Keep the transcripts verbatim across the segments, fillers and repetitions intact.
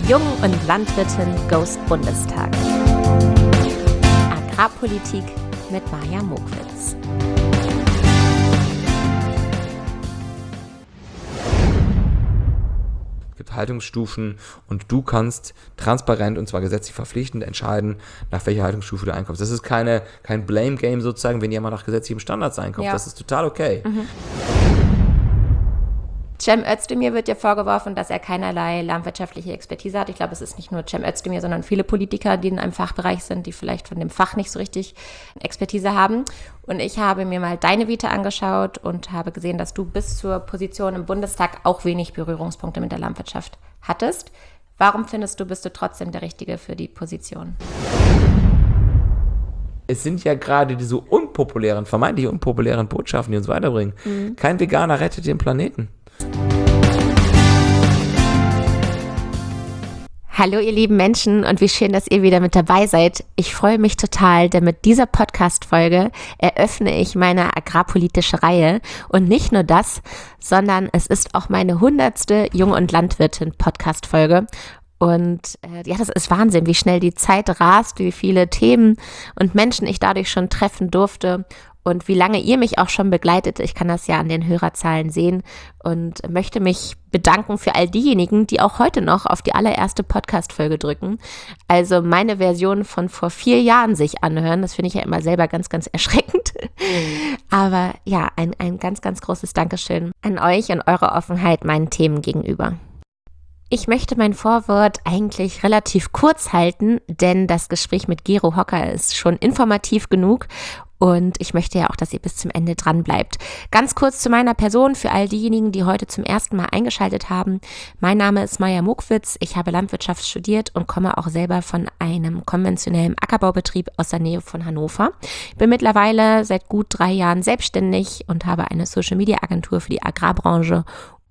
Jung und Landwirtin goes Bundestag. Agrarpolitik mit Maja Mokwitz. Es gibt Haltungsstufen und du kannst transparent und zwar gesetzlich verpflichtend entscheiden, nach welcher Haltungsstufe du einkommst. Das ist keine, kein Blame-Game sozusagen, wenn jemand nach gesetzlichen Standards einkauft. Ja. Das ist total okay. Mhm. Cem Özdemir wird ja vorgeworfen, dass er keinerlei landwirtschaftliche Expertise hat. Ich glaube, es ist nicht nur Cem Özdemir, sondern viele Politiker, die in einem Fachbereich sind, die vielleicht von dem Fach nicht so richtig Expertise haben. Und ich habe mir mal deine Vita angeschaut und habe gesehen, dass du bis zur Position im Bundestag auch wenig Berührungspunkte mit der Landwirtschaft hattest. Warum findest du, bist du trotzdem der Richtige für die Position? Es sind ja gerade diese unpopulären, vermeintlich unpopulären Botschaften, die uns weiterbringen. Mhm. Kein Veganer rettet den Planeten. Hallo ihr lieben Menschen und wie schön, dass ihr wieder mit dabei seid. Ich freue mich total, denn mit dieser Podcast-Folge eröffne ich meine agrarpolitische Reihe. Und nicht nur das, sondern es ist auch meine hundertste Jung- und Landwirtin-Podcast-Folge. Und äh, ja, das ist Wahnsinn, wie schnell die Zeit rast, wie viele Themen und Menschen ich dadurch schon treffen durfte. Und wie lange ihr mich auch schon begleitet, ich kann das ja an den Hörerzahlen sehen und möchte mich bedanken für all diejenigen, die auch heute noch auf die allererste Podcast-Folge drücken. Also meine Version von vor vier Jahren sich anhören, das finde ich ja immer selber ganz, ganz erschreckend. Aber ja, ein, ein ganz, ganz großes Dankeschön an euch und eure Offenheit meinen Themen gegenüber. Ich möchte mein Vorwort eigentlich relativ kurz halten, denn das Gespräch mit Gero Hocker ist schon informativ genug. Und ich möchte ja auch, dass ihr bis zum Ende dran bleibt. Ganz kurz zu meiner Person, für all diejenigen, die heute zum ersten Mal eingeschaltet haben. Mein Name ist Maja Mokwitz, ich habe Landwirtschaft studiert und komme auch selber von einem konventionellen Ackerbaubetrieb aus der Nähe von Hannover. Bin mittlerweile seit gut drei Jahren selbstständig und habe eine Social-Media-Agentur für die Agrarbranche.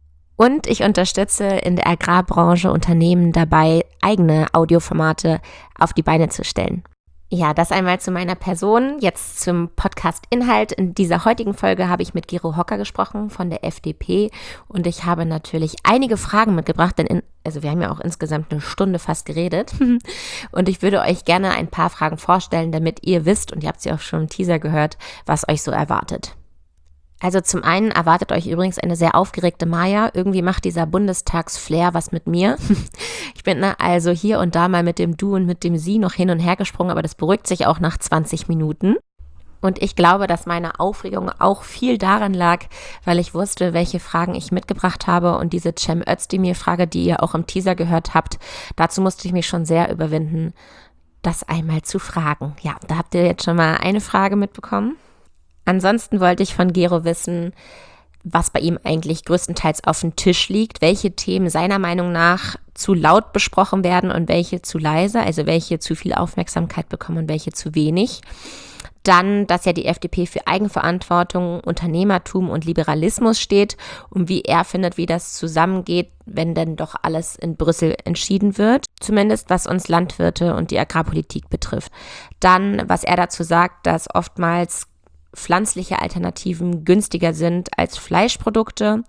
Und ich unterstütze in der Agrarbranche Unternehmen dabei, eigene Audioformate auf die Beine zu stellen. Ja, das einmal zu meiner Person. Jetzt zum Podcast-Inhalt. In dieser heutigen Folge habe ich mit Gero Hocker gesprochen von der F D P und ich habe natürlich einige Fragen mitgebracht, denn in, also wir haben ja auch insgesamt eine Stunde fast geredet und ich würde euch gerne ein paar Fragen vorstellen, damit ihr wisst, und ihr habt sie auch schon im Teaser gehört, was euch so erwartet. Also zum einen erwartet euch übrigens eine sehr aufgeregte Maja. Irgendwie macht dieser Bundestagsflair was mit mir. Ich bin also hier und da mal mit dem Du und mit dem Sie noch hin und her gesprungen, aber das beruhigt sich auch nach zwanzig Minuten. Und ich glaube, dass meine Aufregung auch viel daran lag, weil ich wusste, welche Fragen ich mitgebracht habe. Und diese Cem Özdemir-Frage, die ihr auch im Teaser gehört habt, dazu musste ich mich schon sehr überwinden, das einmal zu fragen. Ja, da habt ihr jetzt schon mal eine Frage mitbekommen. Ansonsten wollte ich von Gero wissen, was bei ihm eigentlich größtenteils auf dem Tisch liegt, welche Themen seiner Meinung nach zu laut besprochen werden und welche zu leise, also welche zu viel Aufmerksamkeit bekommen und welche zu wenig. Dann, dass ja die F D P für Eigenverantwortung, Unternehmertum und Liberalismus steht und wie er findet, wie das zusammengeht, wenn denn doch alles in Brüssel entschieden wird, zumindest was uns Landwirte und die Agrarpolitik betrifft. Dann, was er dazu sagt, dass oftmals pflanzliche Alternativen günstiger sind als Fleischprodukte.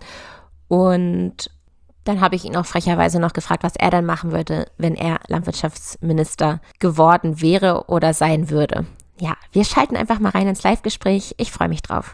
Und dann habe ich ihn auch frecherweise noch gefragt, was er dann machen würde, wenn er Landwirtschaftsminister geworden wäre oder sein würde. Ja, wir schalten einfach mal rein ins Live-Gespräch. Ich freue mich drauf.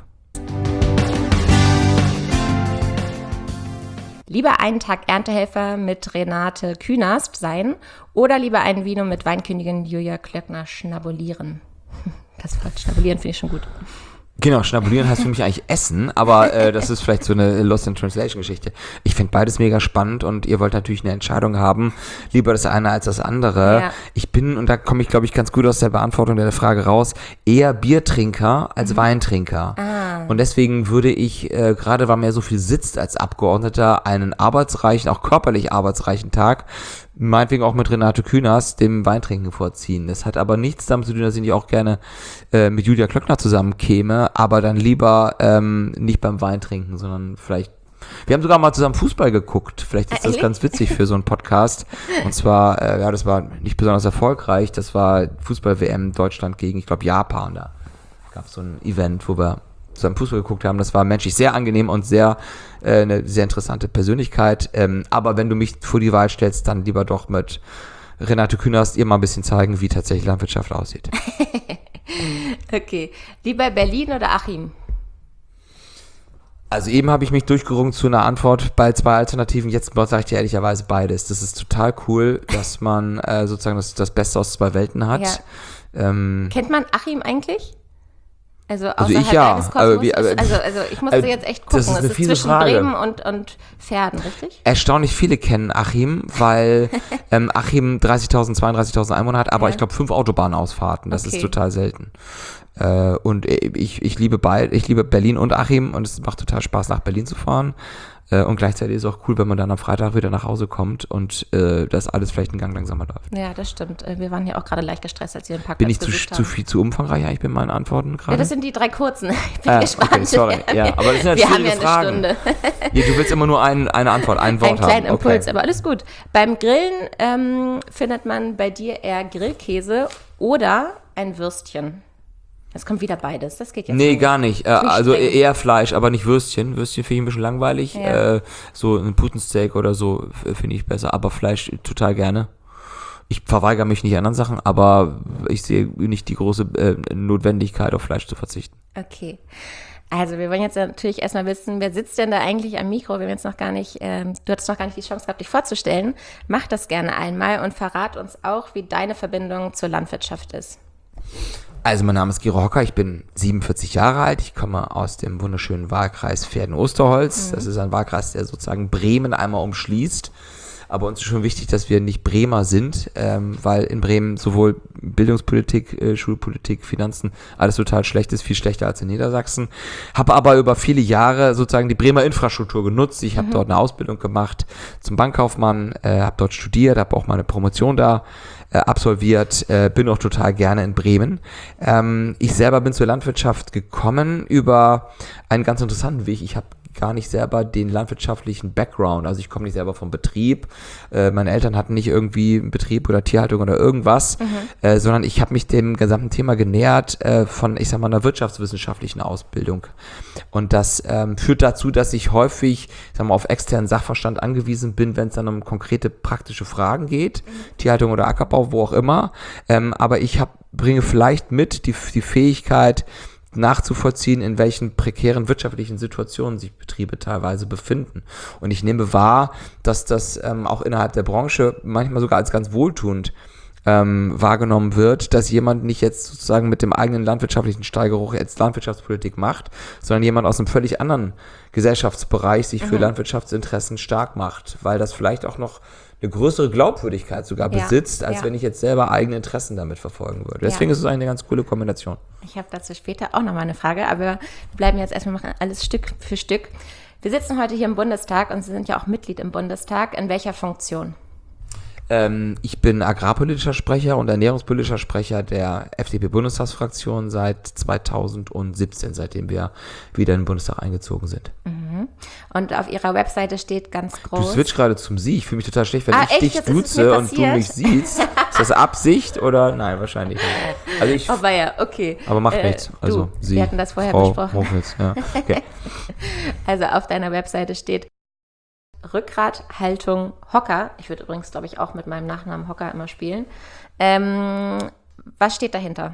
Lieber einen Tag Erntehelfer mit Renate Künast sein oder lieber ein Vino mit Weinkönigin Julia Klöckner schnabulieren? Das Wort schnabulieren finde ich schon gut. Genau, schnabulieren heißt für mich eigentlich essen, aber äh, das ist vielleicht so eine Lost in Translation Geschichte. Ich finde beides mega spannend und ihr wollt natürlich eine Entscheidung haben, lieber das eine als das andere. Ja. Ich bin, und da komme ich glaube ich ganz gut aus der Beantwortung der Frage raus, eher Biertrinker als mhm. Weintrinker. Ah. Und deswegen würde ich, äh, gerade weil man ja so viel sitzt als Abgeordneter, einen arbeitsreichen, auch körperlich arbeitsreichen Tag, meinetwegen auch mit Renate Künast, dem Weintrinken vorziehen. Das hat aber nichts damit zu tun, dass ich nicht auch gerne äh, mit Julia Klöckner zusammenkäme, aber dann lieber ähm, nicht beim Weintrinken, sondern vielleicht, wir haben sogar mal zusammen Fußball geguckt, vielleicht ist das ganz witzig für so einen Podcast, und zwar, äh, ja, das war nicht besonders erfolgreich, das war Fußball-W M Deutschland gegen, ich glaube, Japan, da gab es so ein Event, wo wir zusammen Fußball geguckt haben. Das war menschlich sehr angenehm und sehr äh, eine sehr interessante Persönlichkeit. Ähm, aber wenn du mich vor die Wahl stellst, dann lieber doch mit Renate Künast ihr mal ein bisschen zeigen, wie tatsächlich Landwirtschaft aussieht. Okay. Lieber Berlin oder Achim? Also eben habe ich mich durchgerungen zu einer Antwort bei zwei Alternativen. Jetzt sage ich dir ehrlicherweise beides. Das ist total cool, dass man äh, sozusagen das, das Beste aus zwei Welten hat. Ja. Ähm, Kennt man Achim eigentlich? Also, also ich ja. Deines Kosmos wie, ist, also, also ich musste äh, jetzt echt gucken. Das ist eine es ist fiese zwischen Frage. Bremen und, und Pferden, richtig? Erstaunlich viele kennen Achim, weil ähm, Achim dreißigtausend, zweiunddreißigtausend Einwohner hat, aber ja. ich glaube fünf Autobahnausfahrten. Das okay. ist total selten. Äh, und ich, ich liebe beid, ich liebe Berlin und Achim und es macht total Spaß, nach Berlin zu fahren. Äh, und gleichzeitig ist es auch cool, wenn man dann am Freitag wieder nach Hause kommt und äh, das alles vielleicht einen Gang langsamer läuft. Ja, das stimmt. Wir waren ja auch gerade leicht gestresst, als wir den Parkplatz Bin ich zu, besucht haben. zu viel zu umfangreich eigentlich bei meinen Antworten gerade? Ja, das sind die drei kurzen. Ich bin ah, gespannt. Okay, sorry. Ja, aber das sind ja wir schwierige haben ja Fragen. eine Stunde. Ja, du willst immer nur ein, eine Antwort, ein Wort haben. Einen kleinen haben. Impuls, okay. aber alles gut. Beim Grillen ähm, findet man bei dir eher Grillkäse oder ein Würstchen. Es kommt wieder beides, das geht jetzt Nee, nicht. gar nicht. Äh, also streng. Eher Fleisch, aber nicht Würstchen. Würstchen finde ich ein bisschen langweilig. Ja. Äh, so ein Putensteak oder so finde ich besser, aber Fleisch total gerne. Ich verweigere mich nicht anderen Sachen, aber ich sehe nicht die große äh, Notwendigkeit, auf Fleisch zu verzichten. Okay. Also wir wollen jetzt natürlich erstmal wissen, wer sitzt denn da eigentlich am Mikro? Wir haben jetzt noch gar nicht, ähm, du hattest noch gar nicht die Chance gehabt, dich vorzustellen. Mach das gerne einmal und verrat uns auch, wie deine Verbindung zur Landwirtschaft ist. Also mein Name ist Gero Hocker, ich bin siebenundvierzig Jahre alt, ich komme aus dem wunderschönen Wahlkreis Verden-Osterholz. Mhm. Das ist ein Wahlkreis, der sozusagen Bremen einmal umschließt. Aber uns ist schon wichtig, dass wir nicht Bremer sind, ähm, weil in Bremen sowohl Bildungspolitik, äh, Schulpolitik, Finanzen, alles total schlecht ist, viel schlechter als in Niedersachsen. Habe aber über viele Jahre sozusagen die Bremer Infrastruktur genutzt. Ich habe mhm. dort eine Ausbildung gemacht zum Bankkaufmann, äh, habe dort studiert, habe auch meine Promotion da äh, absolviert, äh, bin auch total gerne in Bremen. Ähm, ich selber bin zur Landwirtschaft gekommen über einen ganz interessanten Weg. Ich habe gar nicht selber den landwirtschaftlichen Background, also ich komme nicht selber vom Betrieb, äh, meine Eltern hatten nicht irgendwie einen Betrieb oder Tierhaltung oder irgendwas, mhm. äh, sondern ich habe mich dem gesamten Thema genähert äh, von, ich sag mal, einer wirtschaftswissenschaftlichen Ausbildung und das ähm, führt dazu, dass ich häufig, ich sag mal, auf externen Sachverstand angewiesen bin, wenn es dann um konkrete praktische Fragen geht, mhm. Tierhaltung oder Ackerbau, wo auch immer, ähm, aber ich hab, bringe vielleicht mit die, die Fähigkeit, nachzuvollziehen, in welchen prekären wirtschaftlichen Situationen sich Betriebe teilweise befinden. Und ich nehme wahr, dass das ähm, auch innerhalb der Branche manchmal sogar als ganz wohltuend ähm, wahrgenommen wird, dass jemand nicht jetzt sozusagen mit dem eigenen landwirtschaftlichen Steigeruch jetzt Landwirtschaftspolitik macht, sondern jemand aus einem völlig anderen Gesellschaftsbereich sich mhm. für Landwirtschaftsinteressen stark macht, weil das vielleicht auch noch eine größere Glaubwürdigkeit sogar ja, besitzt, als ja. wenn ich jetzt selber eigene Interessen damit verfolgen würde. Deswegen ja. ist es eine ganz coole Kombination. Ich habe dazu später auch nochmal eine Frage, aber wir bleiben jetzt erstmal machen alles Stück für Stück. Wir sitzen heute hier im Bundestag und Sie sind ja auch Mitglied im Bundestag. In welcher Funktion? Ähm, ich bin agrarpolitischer Sprecher und ernährungspolitischer Sprecher der F D P-Bundestagsfraktion seit zweitausendsiebzehn, seitdem wir wieder in den Bundestag eingezogen sind. Mhm. Und auf Ihrer Webseite steht ganz groß... Du switch gerade zum Sie. Ich fühle mich total schlecht, wenn ah, ich echt? dich Das duze und du mich siehst. Ist das Absicht oder? Nein, wahrscheinlich nicht. Also ich, oh, war ja, okay. Aber macht äh, nichts. Also du, Sie, wir hatten das vorher Frau besprochen. Mofitz, ja. Okay. Also auf deiner Webseite steht Rückgrathaltung Hocker. Ich würde übrigens, glaube ich, auch mit meinem Nachnamen Hocker immer spielen. Ähm, was steht dahinter?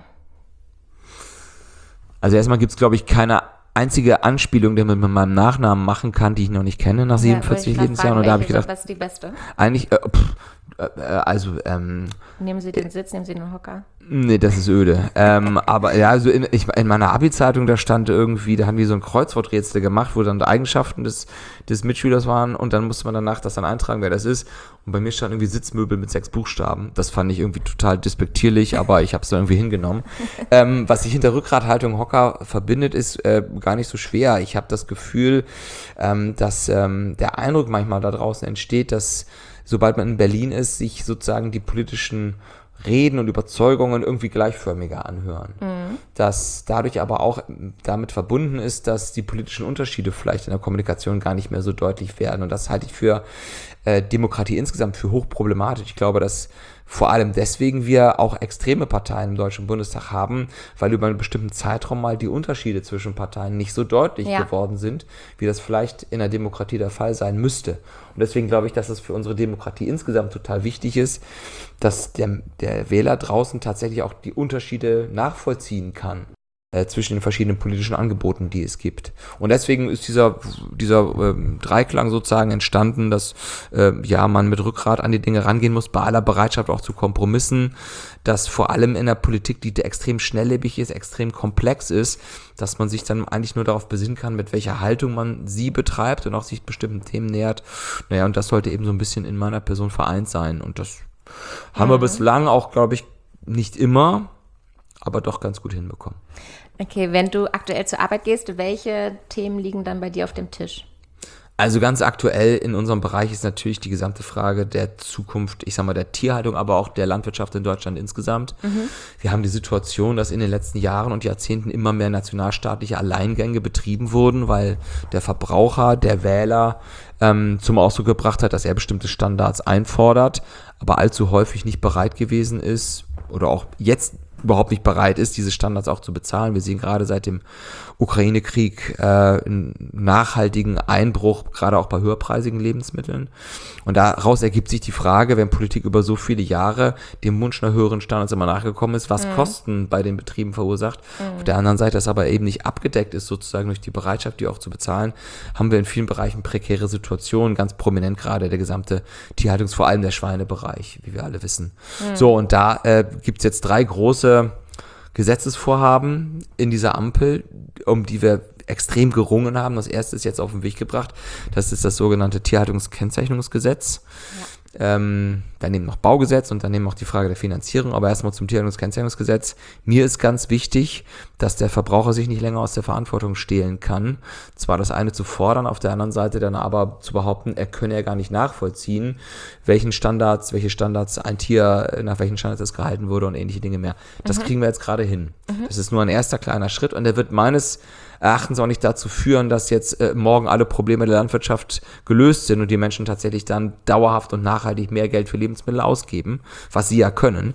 Also erstmal gibt es, glaube ich, keine einzige Anspielung, die man mit meinem Nachnamen machen kann, die ich noch nicht kenne nach siebenundvierzig ja, Lebensjahren. Und da habe ich gedacht, was ist die beste? Eigentlich, äh, pff, äh, also, ähm, Nehmen Sie den Sitz, nehmen Sie den Hocker. Nee, das ist öde. ähm, aber ja, also in, ich, in meiner Abi-Zeitung, da stand irgendwie, da haben wir so ein Kreuzworträtsel gemacht, wo dann die Eigenschaften des, des Mitschülers waren und dann musste man danach das dann eintragen, wer das ist. Und bei mir stand irgendwie Sitzmöbel mit sechs Buchstaben. Das fand ich irgendwie total despektierlich, aber ich habe es dann irgendwie hingenommen. ähm, was sich hinter Rückgrathaltung Hocker verbindet, ist äh, gar nicht so schwer. Ich habe das Gefühl, ähm, dass ähm, der Eindruck manchmal da draußen entsteht, dass sobald man in Berlin ist, sich sozusagen die politischen Reden und Überzeugungen irgendwie gleichförmiger anhören. Mhm. Dass dadurch aber auch damit verbunden ist, dass die politischen Unterschiede vielleicht in der Kommunikation gar nicht mehr so deutlich werden. Und das halte ich für äh, Demokratie insgesamt für hochproblematisch. Ich glaube, dass vor allem deswegen wir auch extreme Parteien im Deutschen Bundestag haben, weil über einen bestimmten Zeitraum mal die Unterschiede zwischen Parteien nicht so deutlich ja. geworden sind, wie das vielleicht in der Demokratie der Fall sein müsste. Und deswegen glaube ich, dass es für unsere Demokratie insgesamt total wichtig ist, dass der, der Wähler draußen tatsächlich auch die Unterschiede nachvollziehen kann äh, zwischen den verschiedenen politischen Angeboten, die es gibt. Und deswegen ist dieser, dieser ähm, Dreiklang sozusagen entstanden, dass äh, ja man mit Rückgrat an die Dinge rangehen muss, bei aller Bereitschaft auch zu Kompromissen, dass vor allem in der Politik, die extrem schnelllebig ist, extrem komplex ist, dass man sich dann eigentlich nur darauf besinnen kann, mit welcher Haltung man sie betreibt und auch sich bestimmten Themen nähert. Naja, und das sollte eben so ein bisschen in meiner Person vereint sein. Und das mhm. haben wir bislang auch, glaube ich, nicht immer, aber doch ganz gut hinbekommen. Okay, wenn du aktuell zur Arbeit gehst, welche Themen liegen dann bei dir auf dem Tisch? Also ganz aktuell in unserem Bereich ist natürlich die gesamte Frage der Zukunft, ich sag mal, der Tierhaltung, aber auch der Landwirtschaft in Deutschland insgesamt. Mhm. Wir haben die Situation, dass in den letzten Jahren und Jahrzehnten immer mehr nationalstaatliche Alleingänge betrieben wurden, weil der Verbraucher, der Wähler ähm, zum Ausdruck gebracht hat, dass er bestimmte Standards einfordert, aber allzu häufig nicht bereit gewesen ist oder auch jetzt überhaupt nicht bereit ist, diese Standards auch zu bezahlen. Wir sehen gerade seit dem Ukraine-Krieg äh, einen nachhaltigen Einbruch, gerade auch bei höherpreisigen Lebensmitteln. Und daraus ergibt sich die Frage, wenn Politik über so viele Jahre dem Wunsch nach höheren Standards immer nachgekommen ist, was mhm. Kosten bei den Betrieben verursacht. Mhm. Auf der anderen Seite, das aber eben nicht abgedeckt ist, sozusagen durch die Bereitschaft, die auch zu bezahlen, haben wir in vielen Bereichen prekäre Situationen, ganz prominent gerade der gesamte Tierhaltungs-, vor allem der Schweinebereich, wie wir alle wissen. Mhm. So, und da äh, gibt es jetzt drei große Gesetzesvorhaben in dieser Ampel, um die wir extrem gerungen haben. Das erste ist jetzt auf den Weg gebracht. Das ist das sogenannte Tierhaltungskennzeichnungsgesetz. Ja. Ähm, daneben noch Baugesetz und daneben auch die Frage der Finanzierung. Aber erstmal zum Tierhaltungskennzeichnungsgesetz. Mir ist ganz wichtig, dass der Verbraucher sich nicht länger aus der Verantwortung stehlen kann. Zwar das eine zu fordern, auf der anderen Seite dann aber zu behaupten, er könne ja gar nicht nachvollziehen, welchen Standards, welche Standards ein Tier, nach welchen Standards es gehalten wurde und ähnliche Dinge mehr. Das mhm. kriegen wir jetzt gerade hin. Mhm. Das ist nur ein erster kleiner Schritt und der wird meines Erachtens auch nicht dazu führen, dass jetzt äh, morgen alle Probleme der Landwirtschaft gelöst sind und die Menschen tatsächlich dann dauerhaft und nachhaltig mehr Geld für Lebensmittel ausgeben, was sie ja können,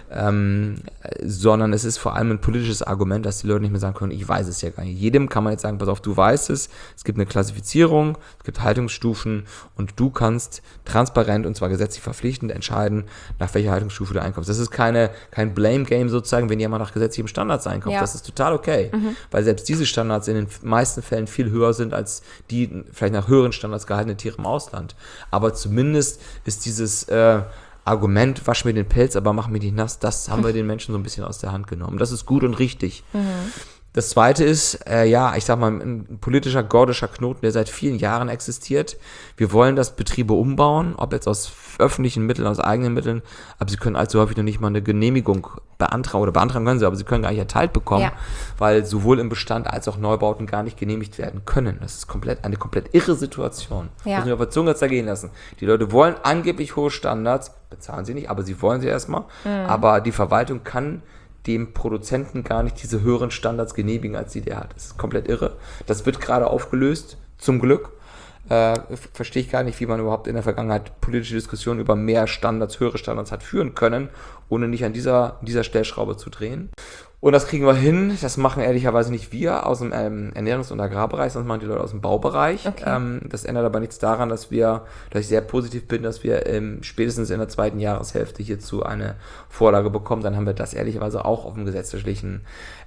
ähm, sondern es ist vor allem ein politisches Argument, dass die Leute nicht mehr sagen können, ich weiß es ja gar nicht. Jedem kann man jetzt sagen, pass auf, du weißt es, es gibt eine Klassifizierung, es gibt Haltungsstufen und du kannst transparent und zwar gesetzlich verpflichtend entscheiden, nach welcher Haltungsstufe du einkommst. Das ist keine, kein Blame-Game sozusagen, wenn jemand nach gesetzlichem Standards einkauft. Ja. Das ist total okay, mhm. weil selbst diese Standards in den meisten Fällen viel höher sind als die vielleicht nach höheren Standards gehaltene Tiere im Ausland. Aber zumindest ist dieses äh, Argument, wasch mir den Pelz, aber mach mich nicht nass, das haben wir den Menschen so ein bisschen aus der Hand genommen. Das ist gut und richtig. Mhm. Das zweite ist, äh, ja, ich sag mal, ein politischer gordischer Knoten, der seit vielen Jahren existiert. Wir wollen, dass Betriebe umbauen, ob jetzt aus öffentlichen Mitteln, aus eigenen Mitteln, aber sie können allzu häufig noch nicht mal eine Genehmigung beantragen, oder beantragen können sie, aber sie können gar nicht erteilt bekommen, ja. weil sowohl im Bestand als auch Neubauten gar nicht genehmigt werden können. Das ist komplett eine komplett irre Situation. Ja. Müssen wir auf der Zunge zergehen lassen. Die Leute wollen angeblich hohe Standards, bezahlen sie nicht, aber sie wollen sie erstmal, mhm. aber die Verwaltung kann dem Produzenten gar nicht diese höheren Standards genehmigen, als sie der hat. Das ist komplett irre. Das wird gerade aufgelöst, zum Glück. Äh, verstehe ich gar nicht, wie man überhaupt in der Vergangenheit politische Diskussionen über mehr Standards, höhere Standards hat führen können, ohne nicht an dieser, dieser Stellschraube zu drehen. Und das kriegen wir hin. Das machen ehrlicherweise nicht wir aus dem ähm, Ernährungs- und Agrarbereich, sondern machen die Leute aus dem Baubereich. Okay. Ähm, das ändert aber nichts daran, dass wir, dass ich sehr positiv bin, dass wir ähm, spätestens in der zweiten Jahreshälfte hierzu eine Vorlage bekommen. Dann haben wir das ehrlicherweise auch auf dem gesetzlichen,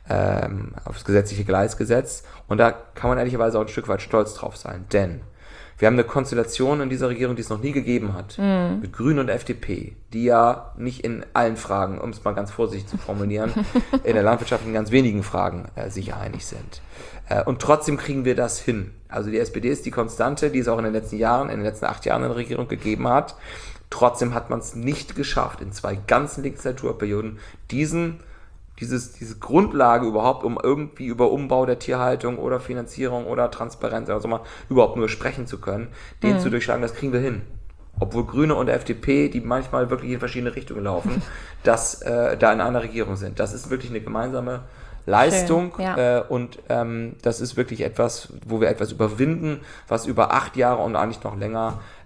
ähm, auf das gesetzliche Gleis gesetzt. Und da kann man ehrlicherweise auch ein Stück weit stolz drauf sein, denn wir haben eine Konstellation in dieser Regierung, die es noch nie gegeben hat, mm. mit Grünen und F D P, die ja nicht in allen Fragen, um es mal ganz vorsichtig zu formulieren, in der Landwirtschaft in ganz wenigen Fragen äh, sicher einig sind. Äh, und trotzdem kriegen wir das hin. Also die S P D ist die Konstante, die es auch in den letzten Jahren, in den letzten acht Jahren in der Regierung gegeben hat. Trotzdem hat man es nicht geschafft, in zwei ganzen Legislaturperioden diesen Dieses, diese Grundlage überhaupt, um irgendwie über Umbau der Tierhaltung oder Finanzierung oder Transparenz oder so mal überhaupt nur sprechen zu können, den mhm. zu durchschlagen, das kriegen wir hin. Obwohl Grüne und F D P, die manchmal wirklich in verschiedene Richtungen laufen, dass äh, da in einer Regierung sind. Das ist wirklich eine gemeinsame Leistung Schön, ja. äh, und ähm, das ist wirklich etwas, wo wir etwas überwinden, was über acht Jahre und eigentlich noch länger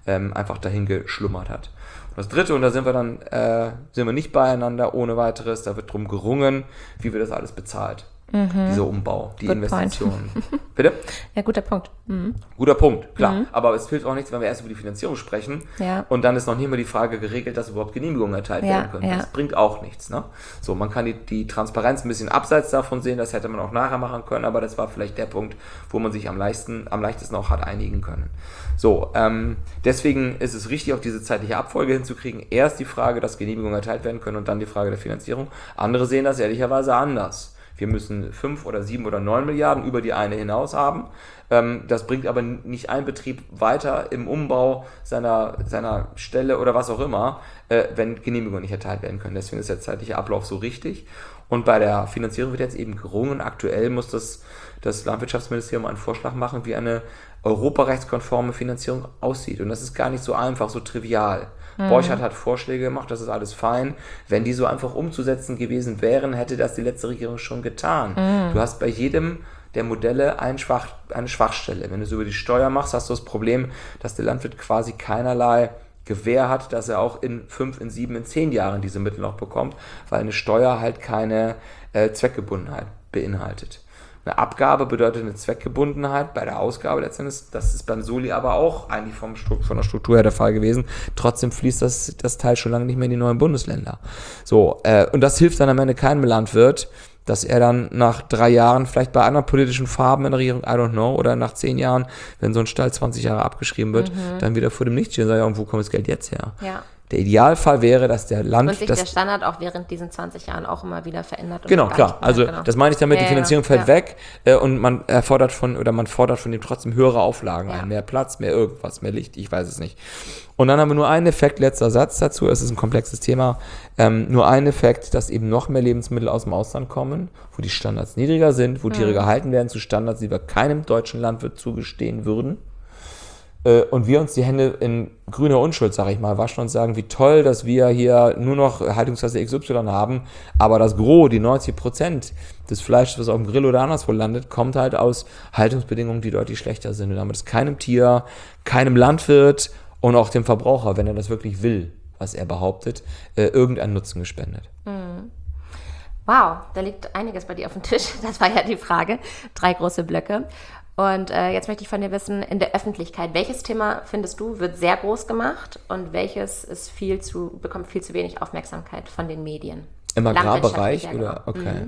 ähm, einfach dahin geschlummert hat. Und das Dritte, und da sind wir dann, äh, sind wir nicht beieinander ohne weiteres, da wird drum gerungen, wie wird das alles bezahlt. Mhm. Dieser Umbau, die Good Investitionen. Bitte? Ja, guter Punkt. Mhm. Guter Punkt, klar. Mhm. Aber es hilft auch nichts, wenn wir erst über die Finanzierung sprechen ja. und dann ist noch nicht mal die Frage geregelt, dass überhaupt Genehmigungen erteilt ja, werden können. Ja. Das bringt auch nichts. Ne? So, man kann die, die Transparenz ein bisschen abseits davon sehen, das hätte man auch nachher machen können, aber das war vielleicht der Punkt, wo man sich am leichtesten, am leichtesten auch hat einigen können. So, ähm, deswegen ist es richtig, auch diese zeitliche Abfolge hinzukriegen. Erst die Frage, dass Genehmigungen erteilt werden können und dann die Frage der Finanzierung. Andere sehen das ehrlicherweise anders. Wir müssen fünf oder sieben oder neun Milliarden über die eine hinaus haben. Das bringt aber nicht einen Betrieb weiter im Umbau seiner, seiner Stelle oder was auch immer, wenn Genehmigungen nicht erteilt werden können. Deswegen ist der zeitliche Ablauf so richtig. Und bei der Finanzierung wird jetzt eben gerungen. Aktuell muss das, das Landwirtschaftsministerium einen Vorschlag machen, wie eine europarechtskonforme Finanzierung aussieht. Und das ist gar nicht so einfach, so trivial. Mhm. Borchardt hat Vorschläge gemacht, das ist alles fein. Wenn die so einfach umzusetzen gewesen wären, hätte das die letzte Regierung schon getan. Mhm. Du hast bei jedem der Modelle ein Schwach, eine Schwachstelle. Wenn du es über die Steuer machst, hast du das Problem, dass der Landwirt quasi keinerlei Gewähr hat, dass er auch in fünf, in sieben, in zehn Jahren diese Mittel noch bekommt, weil eine Steuer halt keine äh, Zweckgebundenheit beinhaltet. Eine Abgabe bedeutet eine Zweckgebundenheit bei der Ausgabe letztendlich. Das ist beim Soli aber auch eigentlich vom Struktur, von der Struktur her der Fall gewesen. Trotzdem fließt das, das Teil schon lange nicht mehr in die neuen Bundesländer. So, äh, und das hilft dann am Ende keinem Landwirt, dass er dann nach drei Jahren vielleicht bei anderen politischen Farben in der Regierung, I don't know, oder nach zehn Jahren, wenn so ein Stall zwanzig Jahre abgeschrieben wird, mhm. dann wieder vor dem Nichts stehen und sagen, wo kommt das Geld jetzt her? Ja. Der Idealfall wäre, dass der Land... Und sich der Standard auch während diesen zwanzig Jahren auch immer wieder verändert. Und genau, klar. Also genau. Das meine ich damit, ja, die Finanzierung ja, fällt ja. weg äh, und man erfordert von, oder man fordert von dem trotzdem höhere Auflagen ja. ein. Mehr Platz, mehr irgendwas, mehr Licht, ich weiß es nicht. Und dann haben wir nur einen Effekt, letzter Satz dazu, es ist ein komplexes Thema, ähm, nur einen Effekt, dass eben noch mehr Lebensmittel aus dem Ausland kommen, wo die Standards niedriger sind, wo Tiere mhm. gehalten werden zu Standards, die wir keinem deutschen Landwirt zugestehen würden. Und wir uns die Hände in grüner Unschuld, sage ich mal, waschen und sagen, wie toll, dass wir hier nur noch Haltungsklasse X Y haben, aber das Gros, die neunzig Prozent des Fleisches, was auf dem Grill oder anderswo landet, kommt halt aus Haltungsbedingungen, die deutlich schlechter sind. Und damit ist keinem Tier, keinem Landwirt und auch dem Verbraucher, wenn er das wirklich will, was er behauptet, äh, irgendein Nutzen gespendet. Mhm. Wow, da liegt einiges bei dir auf dem Tisch. Das war ja die Frage. Drei große Blöcke. Und äh, jetzt möchte ich von dir wissen, in der Öffentlichkeit, welches Thema findest du, wird sehr groß gemacht und welches ist viel zu, bekommt viel zu wenig Aufmerksamkeit von den Medien? Im Agrarbereich oder? Okay. Mhm.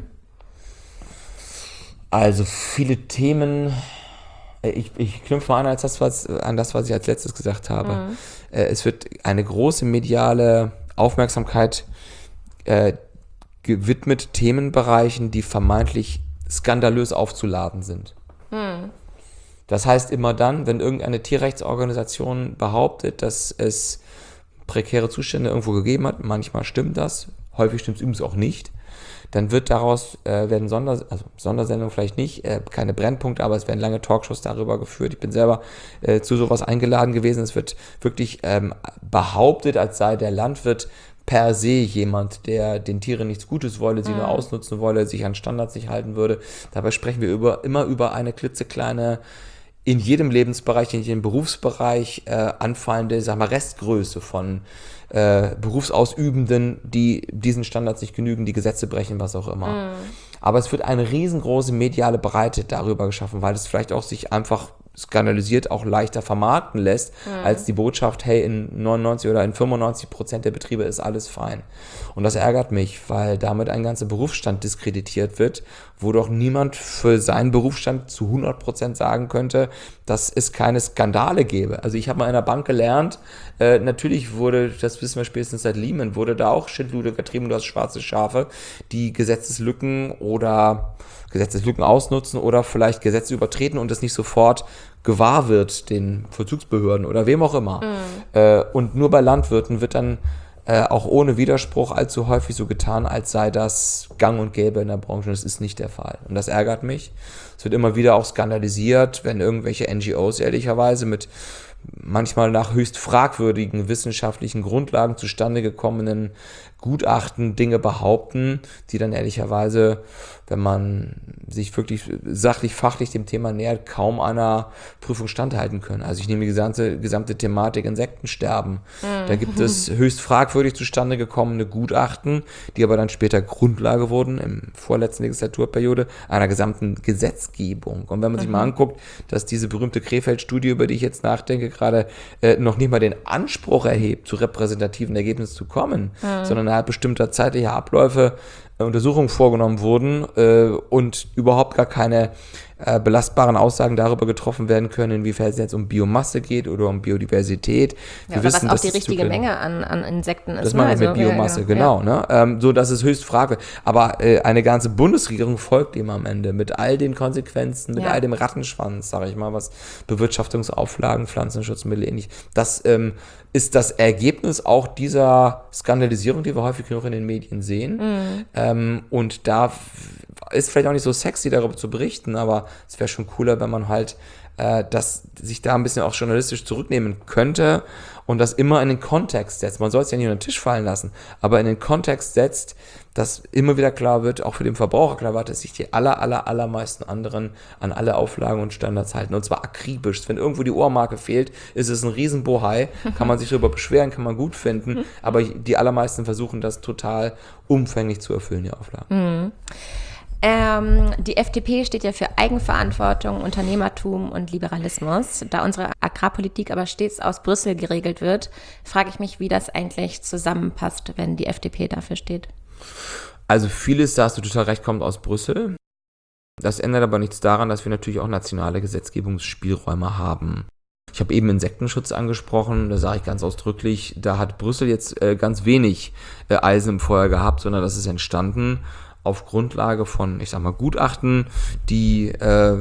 Also viele Themen, ich, ich knüpfe mal an, als das, was, an das, was ich als letztes gesagt habe. Mhm. Äh, es wird eine große mediale Aufmerksamkeit äh, gewidmet Themenbereichen, die vermeintlich skandalös aufzuladen sind. Das heißt immer dann, wenn irgendeine Tierrechtsorganisation behauptet, dass es prekäre Zustände irgendwo gegeben hat, manchmal stimmt das, häufig stimmt es übrigens auch nicht, dann wird daraus, äh, werden Sonder, also Sondersendungen vielleicht nicht, äh, keine Brennpunkte, aber es werden lange Talkshows darüber geführt. Ich bin selber äh, zu sowas eingeladen gewesen. Es wird wirklich ähm, behauptet, als sei der Landwirt per se jemand, der den Tieren nichts Gutes wolle, sie mhm. nur ausnutzen wolle, sich an Standards nicht halten würde. Dabei sprechen wir über, immer über eine klitzekleine, in jedem Lebensbereich, in jedem Berufsbereich äh, anfallende, sag mal, Restgröße von äh, Berufsausübenden, die diesen Standards nicht genügen, die Gesetze brechen, was auch immer. Mhm. Aber es wird eine riesengroße mediale Breite darüber geschaffen, weil es vielleicht auch sich einfach skandalisiert auch leichter vermarkten lässt, mhm. als die Botschaft, hey, in neunundneunzig oder in fünfundneunzig Prozent der Betriebe ist alles fein. Und das ärgert mich, weil damit ein ganzer Berufsstand diskreditiert wird, wo doch niemand für seinen Berufsstand zu hundert Prozent sagen könnte, dass es keine Skandale gäbe. Also ich habe mal in der Bank gelernt, äh, natürlich wurde, das wissen wir spätestens seit Lehman, wurde da auch Schindluder getrieben, du hast schwarze Schafe, die Gesetzeslücken oder Gesetzeslücken ausnutzen oder vielleicht Gesetze übertreten und es nicht sofort gewahr wird, den Vollzugsbehörden oder wem auch immer. Mhm. Äh, und nur bei Landwirten wird dann äh, auch ohne Widerspruch allzu häufig so getan, als sei das gang und gäbe in der Branche. Und das ist nicht der Fall. Und das ärgert mich. Es wird immer wieder auch skandalisiert, wenn irgendwelche N G Os ehrlicherweise mit manchmal nach höchst fragwürdigen wissenschaftlichen Grundlagen zustande gekommenen Gutachten Dinge behaupten, die dann ehrlicherweise, wenn man sich wirklich sachlich, fachlich dem Thema nähert, kaum einer Prüfung standhalten können. Also ich nehme die gesamte, gesamte Thematik Insektensterben. Mhm. Da gibt es höchst fragwürdig zustande gekommene Gutachten, die aber dann später Grundlage wurden, im vorletzten Legislaturperiode, einer gesamten Gesetzgebung. Und wenn man sich mhm. mal anguckt, dass diese berühmte Krefeld-Studie, über die ich jetzt nachdenke, gerade äh, noch nicht mal den Anspruch erhebt, zu repräsentativen Ergebnissen zu kommen, mhm. sondern innerhalb bestimmter zeitlicher Abläufe äh, Untersuchungen vorgenommen wurden äh, und überhaupt gar keine äh, belastbaren Aussagen darüber getroffen werden können, inwiefern es jetzt um Biomasse geht oder um Biodiversität. Ja, Wir wissen, was auch die richtige Menge an, an Insekten ist. Das meine ich mit Biomasse, ja, genau. genau ja. ne? ähm, so, das ist höchst fragwürdig. Aber äh, eine ganze Bundesregierung folgt ihm am Ende mit all den Konsequenzen, mit ja. all dem Rattenschwanz, sage ich mal, was Bewirtschaftungsauflagen, Pflanzenschutzmittel ähnlich. Das ähm, ist das Ergebnis auch dieser Skandalisierung, die wir häufig noch in den Medien sehen. Mhm. Ähm, und da ist vielleicht auch nicht so sexy, darüber zu berichten, aber es wäre schon cooler, wenn man halt äh, das, sich da ein bisschen auch journalistisch zurücknehmen könnte und das immer in den Kontext setzt. Man soll es ja nicht unter den Tisch fallen lassen, aber in den Kontext setzt, dass immer wieder klar wird, auch für den Verbraucher klar wird, dass sich die aller, aller, allermeisten anderen an alle Auflagen und Standards halten. Und zwar akribisch. Wenn irgendwo die Ohrmarke fehlt, ist es ein Riesenbohai. Kann man sich darüber beschweren, kann man gut finden. Aber die allermeisten versuchen das total umfänglich zu erfüllen, die Auflagen. Mhm. Ähm, die F D P steht ja für Eigenverantwortung, Unternehmertum und Liberalismus. Da unsere Agrarpolitik aber stets aus Brüssel geregelt wird, frage ich mich, wie das eigentlich zusammenpasst, wenn die F D P dafür steht. Also vieles, da hast du total recht, kommt aus Brüssel. Das ändert aber nichts daran, dass wir natürlich auch nationale Gesetzgebungsspielräume haben. Ich habe eben Insektenschutz angesprochen, da sage ich ganz ausdrücklich, da hat Brüssel jetzt äh, ganz wenig äh, Eisen im Feuer gehabt, sondern das ist entstanden auf Grundlage von, ich sag mal, Gutachten, die äh,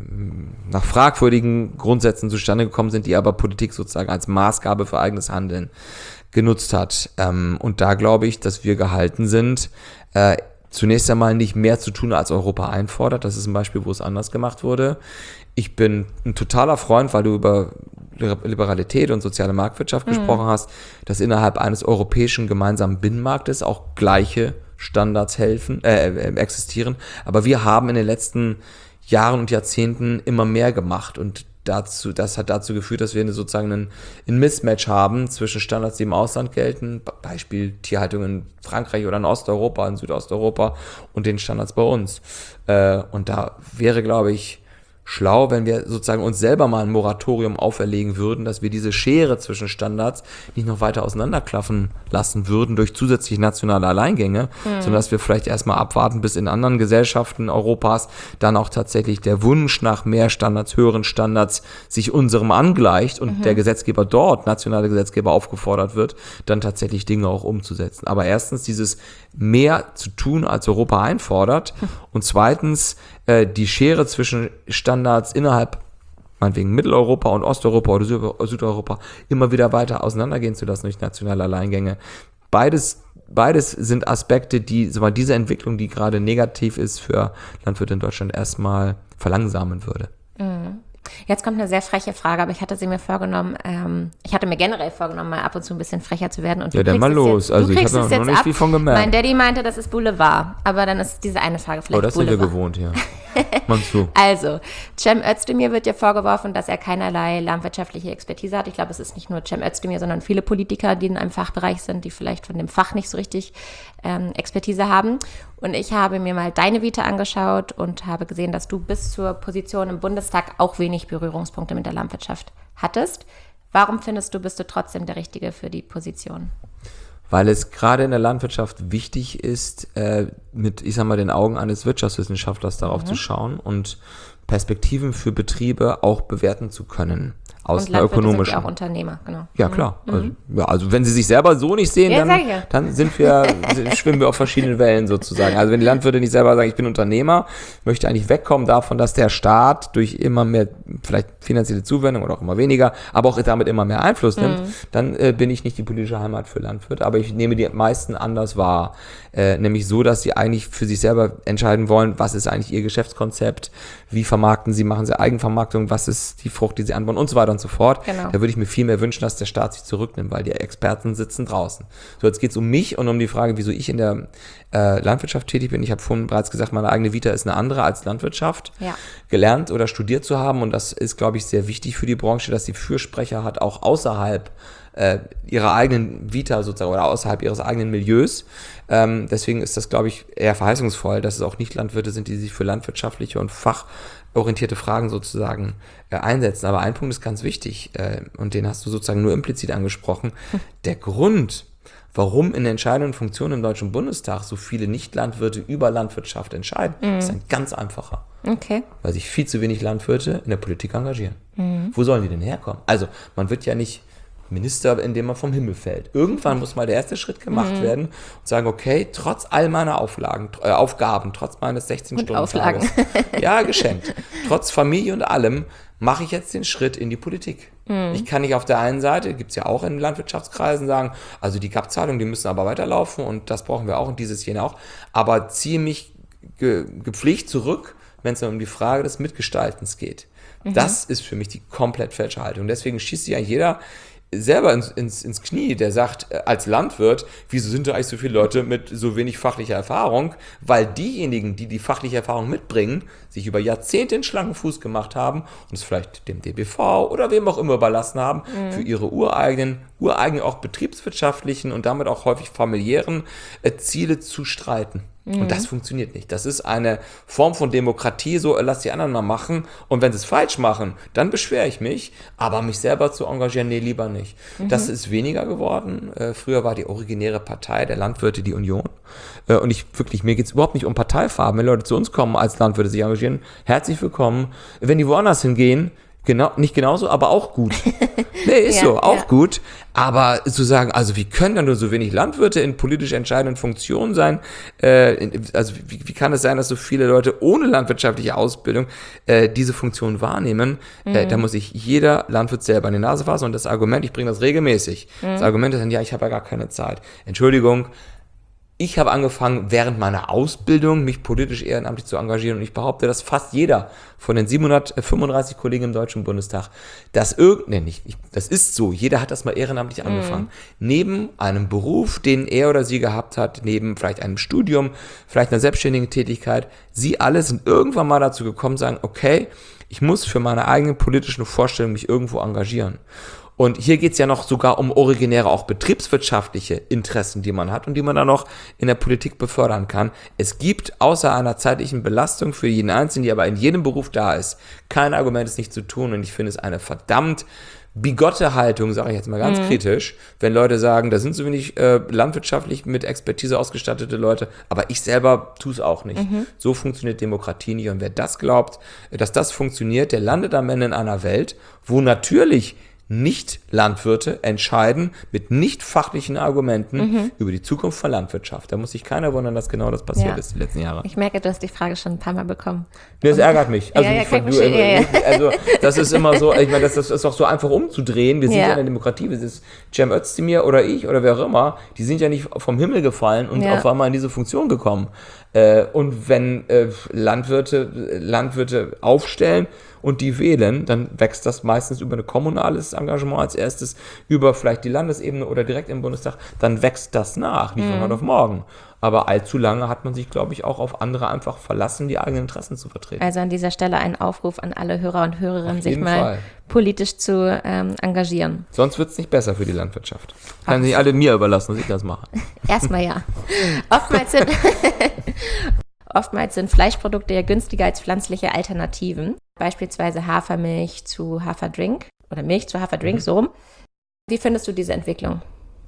nach fragwürdigen Grundsätzen zustande gekommen sind, die aber Politik sozusagen als Maßgabe für eigenes Handeln genutzt hat. Ähm, und da glaube ich, dass wir gehalten sind, äh, zunächst einmal nicht mehr zu tun, als Europa einfordert. Das ist ein Beispiel, wo es anders gemacht wurde. Ich bin ein totaler Freund, weil du über Liberalität und soziale Marktwirtschaft mhm. gesprochen hast, dass innerhalb eines europäischen gemeinsamen Binnenmarktes auch gleiche Standards helfen, äh, existieren. Aber wir haben in den letzten Jahren und Jahrzehnten immer mehr gemacht und dazu, das hat dazu geführt, dass wir sozusagen einen, einen Mismatch haben zwischen Standards, die im Ausland gelten, Beispiel Tierhaltung in Frankreich oder in Osteuropa, in Südosteuropa und den Standards bei uns. Äh, und da wäre, glaube ich, schlau, wenn wir sozusagen uns selber mal ein Moratorium auferlegen würden, dass wir diese Schere zwischen Standards nicht noch weiter auseinanderklaffen lassen würden durch zusätzliche nationale Alleingänge, mhm. sondern dass wir vielleicht erstmal abwarten, bis in anderen Gesellschaften Europas dann auch tatsächlich der Wunsch nach mehr Standards, höheren Standards sich unserem angleicht und mhm. der Gesetzgeber dort, nationale Gesetzgeber aufgefordert wird, dann tatsächlich Dinge auch umzusetzen. Aber erstens dieses mehr zu tun, als Europa einfordert mhm. und zweitens äh, die Schere zwischen Standards innerhalb, meinetwegen Mitteleuropa und Osteuropa oder Südeuropa, immer wieder weiter auseinandergehen zu lassen durch nationale Alleingänge. Beides, beides sind Aspekte, die so mal diese Entwicklung, die gerade negativ ist für Landwirte in Deutschland, erstmal verlangsamen würde. Mhm. Jetzt kommt eine sehr freche Frage, aber ich hatte sie mir vorgenommen, ähm, ich hatte mir generell vorgenommen, mal ab und zu ein bisschen frecher zu werden. Und ja, dann mal los. Jetzt, also ich habe noch, noch nicht ab. viel von gemerkt. Mein Daddy meinte, das ist Boulevard, aber dann ist diese eine Frage vielleicht Boulevard. Oh, das Boulevard. sind wir gewohnt, ja. Meinst du? Also, Cem Özdemir wird ja vorgeworfen, dass er keinerlei landwirtschaftliche Expertise hat. Ich glaube, es ist nicht nur Cem Özdemir, sondern viele Politiker, die in einem Fachbereich sind, die vielleicht von dem Fach nicht so richtig ähm, Expertise haben. Und ich habe mir mal deine Vita angeschaut und habe gesehen, dass du bis zur Position im Bundestag auch wenig Berührungspunkte mit der Landwirtschaft hattest. Warum findest du, bist du trotzdem der Richtige für die Position? Weil es gerade in der Landwirtschaft wichtig ist, äh, mit, ich sag mal, den Augen eines Wirtschaftswissenschaftlers darauf mhm. zu schauen und Perspektiven für Betriebe auch bewerten zu können. Aus und einer ökonomischen. Sind ja auch Unternehmer, genau. Ja, klar. Mhm. Also, ja, also wenn sie sich selber so nicht sehen, ja, dann, ja. dann sind wir, schwimmen wir auf verschiedenen Wellen sozusagen. Also wenn die Landwirte nicht selber sagen, ich bin Unternehmer, möchte eigentlich wegkommen davon, dass der Staat durch immer mehr, vielleicht finanzielle Zuwendung oder auch immer weniger, aber auch damit immer mehr Einfluss nimmt, mhm. dann äh, bin ich nicht die politische Heimat für Landwirte. Aber ich nehme die meisten anders wahr. Äh, nämlich so, dass sie eigentlich für sich selber entscheiden wollen, was ist eigentlich ihr Geschäftskonzept, wie vermarkten vermarkten sie, machen sie Eigenvermarktung, was ist die Frucht, die sie anbauen und so weiter und so fort. Genau. Da würde ich mir viel mehr wünschen, dass der Staat sich zurücknimmt, weil die Experten sitzen draußen. So, jetzt geht es um mich und um die Frage, wieso ich in der äh, Landwirtschaft tätig bin. Ich habe vorhin bereits gesagt, meine eigene Vita ist eine andere als Landwirtschaft. Ja. Gelernt oder studiert zu haben und das ist, glaube ich, sehr wichtig für die Branche, dass sie Fürsprecher hat, auch außerhalb äh, ihrer eigenen Vita sozusagen oder außerhalb ihres eigenen Milieus. Ähm, deswegen ist das, glaube ich, eher verheißungsvoll, dass es auch nicht Landwirte sind, die sich für landwirtschaftliche und fachorientierte Fragen sozusagen äh, einsetzen. Aber ein Punkt ist ganz wichtig äh, und den hast du sozusagen nur implizit angesprochen. Der Grund, warum in entscheidenden Funktionen im Deutschen Bundestag so viele Nicht-Landwirte über Landwirtschaft entscheiden, mhm. ist ein ganz einfacher. Okay. Weil sich viel zu wenig Landwirte in der Politik engagieren. Mhm. Wo sollen die denn herkommen? Also man wird ja nicht Minister, indem man vom Himmel fällt. Irgendwann muss mal der erste Schritt gemacht mhm. werden und sagen, okay, trotz all meiner Auflagen, äh, Aufgaben, trotz meines sechzehn-Stunden-Tages, ja, geschenkt, trotz Familie und allem, mache ich jetzt den Schritt in die Politik. Mhm. Ich kann nicht auf der einen Seite, gibt es ja auch in Landwirtschaftskreisen, sagen, also die G A B-Zahlungen, die müssen aber weiterlaufen und das brauchen wir auch und dieses jene auch, aber ziehe mich ge- gepflegt zurück, wenn es um die Frage des Mitgestaltens geht. Mhm. Das ist für mich die komplett falsche Haltung. Deswegen schießt sich ja jeder selber ins, ins, ins Knie, der sagt, äh, als Landwirt, wieso sind da eigentlich so viele Leute mit so wenig fachlicher Erfahrung? Weil diejenigen, die die fachliche Erfahrung mitbringen, sich über Jahrzehnte in schlanken Fuß gemacht haben und es vielleicht dem D B V oder wem auch immer überlassen haben, mhm. für ihre ureigenen, ureigenen auch betriebswirtschaftlichen und damit auch häufig familiären äh, Ziele zu streiten. Und das funktioniert nicht. Das ist eine Form von Demokratie, so lass die anderen mal machen. Und wenn sie es falsch machen, dann beschwere ich mich. Aber mich selber zu engagieren, nee, lieber nicht. Mhm. Das ist weniger geworden. Äh, früher war die originäre Partei der Landwirte die Union. Äh, und ich wirklich, mir geht es überhaupt nicht um Parteifarben. Wenn Leute zu uns kommen als Landwirte sich engagieren, herzlich willkommen. Wenn die woanders hingehen, genau, nicht genauso, aber auch gut. Nee, ist ja, so, auch ja. gut. Aber zu sagen, also wie können dann nur so wenig Landwirte in politisch entscheidenden Funktionen sein? Äh, also wie, wie kann es sein, dass so viele Leute ohne landwirtschaftliche Ausbildung äh, diese Funktion wahrnehmen? Mhm. Äh, da muss sich jeder Landwirt selber in die Nase fassen. Und das Argument, ich bringe das regelmäßig. Mhm. Das Argument ist dann, ja, ich habe ja gar keine Zeit. Entschuldigung. Ich habe angefangen, während meiner Ausbildung mich politisch ehrenamtlich zu engagieren und ich behaupte, dass fast jeder von den siebenhundertfünfunddreißig Kollegen im Deutschen Bundestag, das irgendein, nicht, das ist so, jeder hat das mal ehrenamtlich angefangen, mhm. neben einem Beruf, den er oder sie gehabt hat, neben vielleicht einem Studium, vielleicht einer selbstständigen Tätigkeit, sie alle sind irgendwann mal dazu gekommen, sagen, okay, ich muss für meine eigenen politischen Vorstellungen mich irgendwo engagieren. Und hier geht es ja noch sogar um originäre, auch betriebswirtschaftliche Interessen, die man hat und die man dann noch in der Politik befördern kann. Es gibt außer einer zeitlichen Belastung für jeden Einzelnen, die aber in jedem Beruf da ist, kein Argument, es nicht zu tun. Und ich finde es eine verdammt bigotte Haltung, sage ich jetzt mal ganz mhm. kritisch, wenn Leute sagen, da sind so wenig äh, landwirtschaftlich mit Expertise ausgestattete Leute, aber ich selber tue es auch nicht. Mhm. So funktioniert Demokratie nicht. Und wer das glaubt, dass das funktioniert, der landet am Ende in einer Welt, wo natürlich Nicht-Landwirte entscheiden mit nicht fachlichen Argumenten mhm. über die Zukunft von Landwirtschaft. Da muss sich keiner wundern, dass genau das passiert ja. ist die letzten Jahre. Ich merke, du hast die Frage schon ein paar Mal bekommen. Das ärgert mich. Also, ja, ja, ich fand, du, ja, ja. also das ist immer so, ich meine, das, das ist auch so einfach umzudrehen. Wir sind ja, ja in der Demokratie, das ist Cem Özdemir oder ich oder wer auch immer, die sind ja nicht vom Himmel gefallen und ja. auf einmal in diese Funktion gekommen. Äh, und wenn äh, Landwirte, Landwirte aufstellen und die wählen, dann wächst das meistens über ein kommunales Engagement als erstes, über vielleicht die Landesebene oder direkt im Bundestag, dann wächst das nach, nicht von mhm. heute auf morgen. Aber allzu lange hat man sich, glaube ich, auch auf andere einfach verlassen, die eigenen Interessen zu vertreten. Also an dieser Stelle ein Aufruf an alle Hörer und Hörerinnen, sich mal Fall. politisch zu ähm, engagieren. Sonst wird es nicht besser für die Landwirtschaft. Kann sich alle mir überlassen, dass ich das mache. Erstmal ja. Oftmals sind, oftmals sind Fleischprodukte ja günstiger als pflanzliche Alternativen. Beispielsweise Hafermilch zu Haferdrink oder Milch zu Haferdrink, mhm. so rum. Wie findest du diese Entwicklung?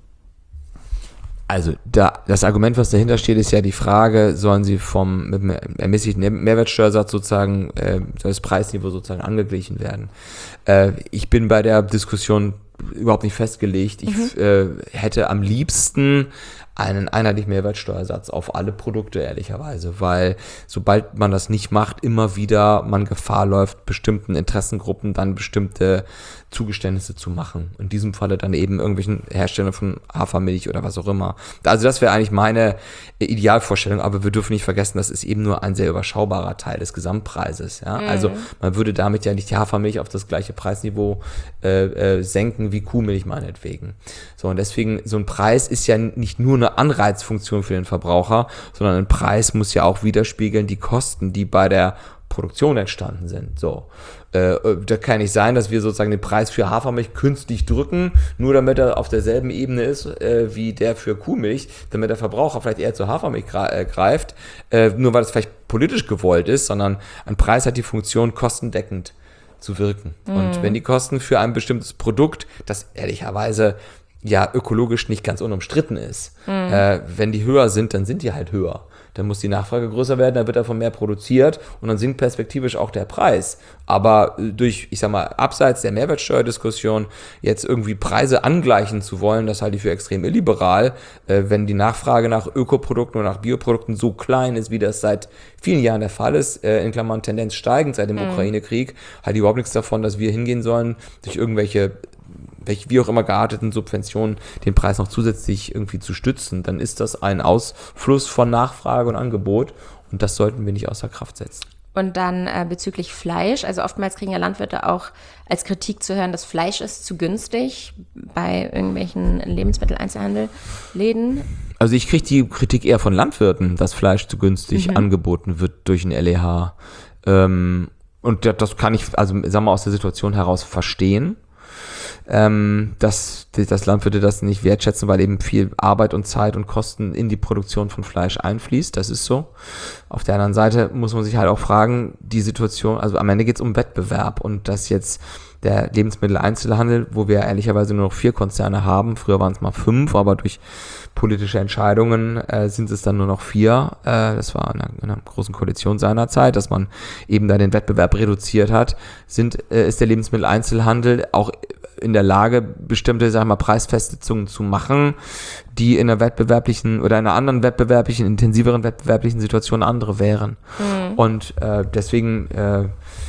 Also da, das Argument, was dahinter steht, ist ja die Frage, sollen sie vom mit dem ermäßigten Mehrwertsteuersatz sozusagen, äh, soll das Preisniveau sozusagen angeglichen werden. Äh, ich bin bei der Diskussion überhaupt nicht festgelegt. Ich mhm. äh, hätte am liebsten einen einheitlichen Mehrwertsteuersatz auf alle Produkte, ehrlicherweise, weil sobald man das nicht macht, immer wieder man Gefahr läuft, bestimmten Interessengruppen dann bestimmte Zugeständnisse zu machen. In diesem Falle dann eben irgendwelchen Herstellern von Hafermilch oder was auch immer. Also das wäre eigentlich meine Idealvorstellung, aber wir dürfen nicht vergessen, das ist eben nur ein sehr überschaubarer Teil des Gesamtpreises. Ja? Mhm. Also man würde damit ja nicht die Hafermilch auf das gleiche Preisniveau äh, äh, senken wie Kuhmilch meinetwegen. So, und deswegen, so ein Preis ist ja nicht nur eine Anreizfunktion für den Verbraucher, sondern ein Preis muss ja auch widerspiegeln die Kosten, die bei der Produktion entstanden sind. So, äh, da kann nicht sein, dass wir sozusagen den Preis für Hafermilch künstlich drücken, nur damit er auf derselben Ebene ist äh, wie der für Kuhmilch, damit der Verbraucher vielleicht eher zur Hafermilch greift, äh, nur weil es vielleicht politisch gewollt ist, sondern ein Preis hat die Funktion, kostendeckend zu wirken. Mhm. Und wenn die Kosten für ein bestimmtes Produkt, das ehrlicherweise ja ökologisch nicht ganz unumstritten ist, mhm. äh, wenn die höher sind, dann sind die halt höher. Dann muss die Nachfrage größer werden, dann wird davon mehr produziert und dann sinkt perspektivisch auch der Preis. Aber durch, ich sag mal, abseits der Mehrwertsteuerdiskussion jetzt irgendwie Preise angleichen zu wollen, das halte ich für extrem illiberal, äh, wenn die Nachfrage nach Ökoprodukten oder nach Bioprodukten so klein ist, wie das seit vielen Jahren der Fall ist, äh, in Klammern Tendenz steigend seit dem mhm. Ukraine-Krieg, halte ich überhaupt nichts davon, dass wir hingehen sollen, durch irgendwelche welche wie auch immer gearteten Subventionen den Preis noch zusätzlich irgendwie zu stützen, dann ist das ein Ausfluss von Nachfrage und Angebot und das sollten wir nicht außer Kraft setzen. Und dann äh, bezüglich Fleisch, also oftmals kriegen ja Landwirte auch als Kritik zu hören, das Fleisch ist zu günstig bei irgendwelchen Lebensmitteleinzelhandelläden. Also ich kriege die Kritik eher von Landwirten, dass Fleisch zu günstig mhm. angeboten wird durch ein L E H. Ähm, und das kann ich, also sagen wir mal, aus der Situation heraus verstehen. Ähm, dass, dass Landwirte das nicht wertschätzen, weil eben viel Arbeit und Zeit und Kosten in die Produktion von Fleisch einfließt. Das ist so. Auf der anderen Seite muss man sich halt auch fragen, die Situation, also am Ende geht es um Wettbewerb und dass jetzt der Lebensmitteleinzelhandel, wo wir ehrlicherweise nur noch vier Konzerne haben, früher waren es mal fünf, aber durch politische Entscheidungen äh, sind es dann nur noch vier. Äh, das war in einer, in einer großen Koalition seiner Zeit, dass man eben da den Wettbewerb reduziert hat, sind, äh, ist der Lebensmitteleinzelhandel auch in der Lage, bestimmte, sagen wir mal, Preisfestsetzungen zu machen, die in einer wettbewerblichen oder einer anderen wettbewerblichen, intensiveren wettbewerblichen Situation andere wären. Mhm. Und äh, deswegen äh,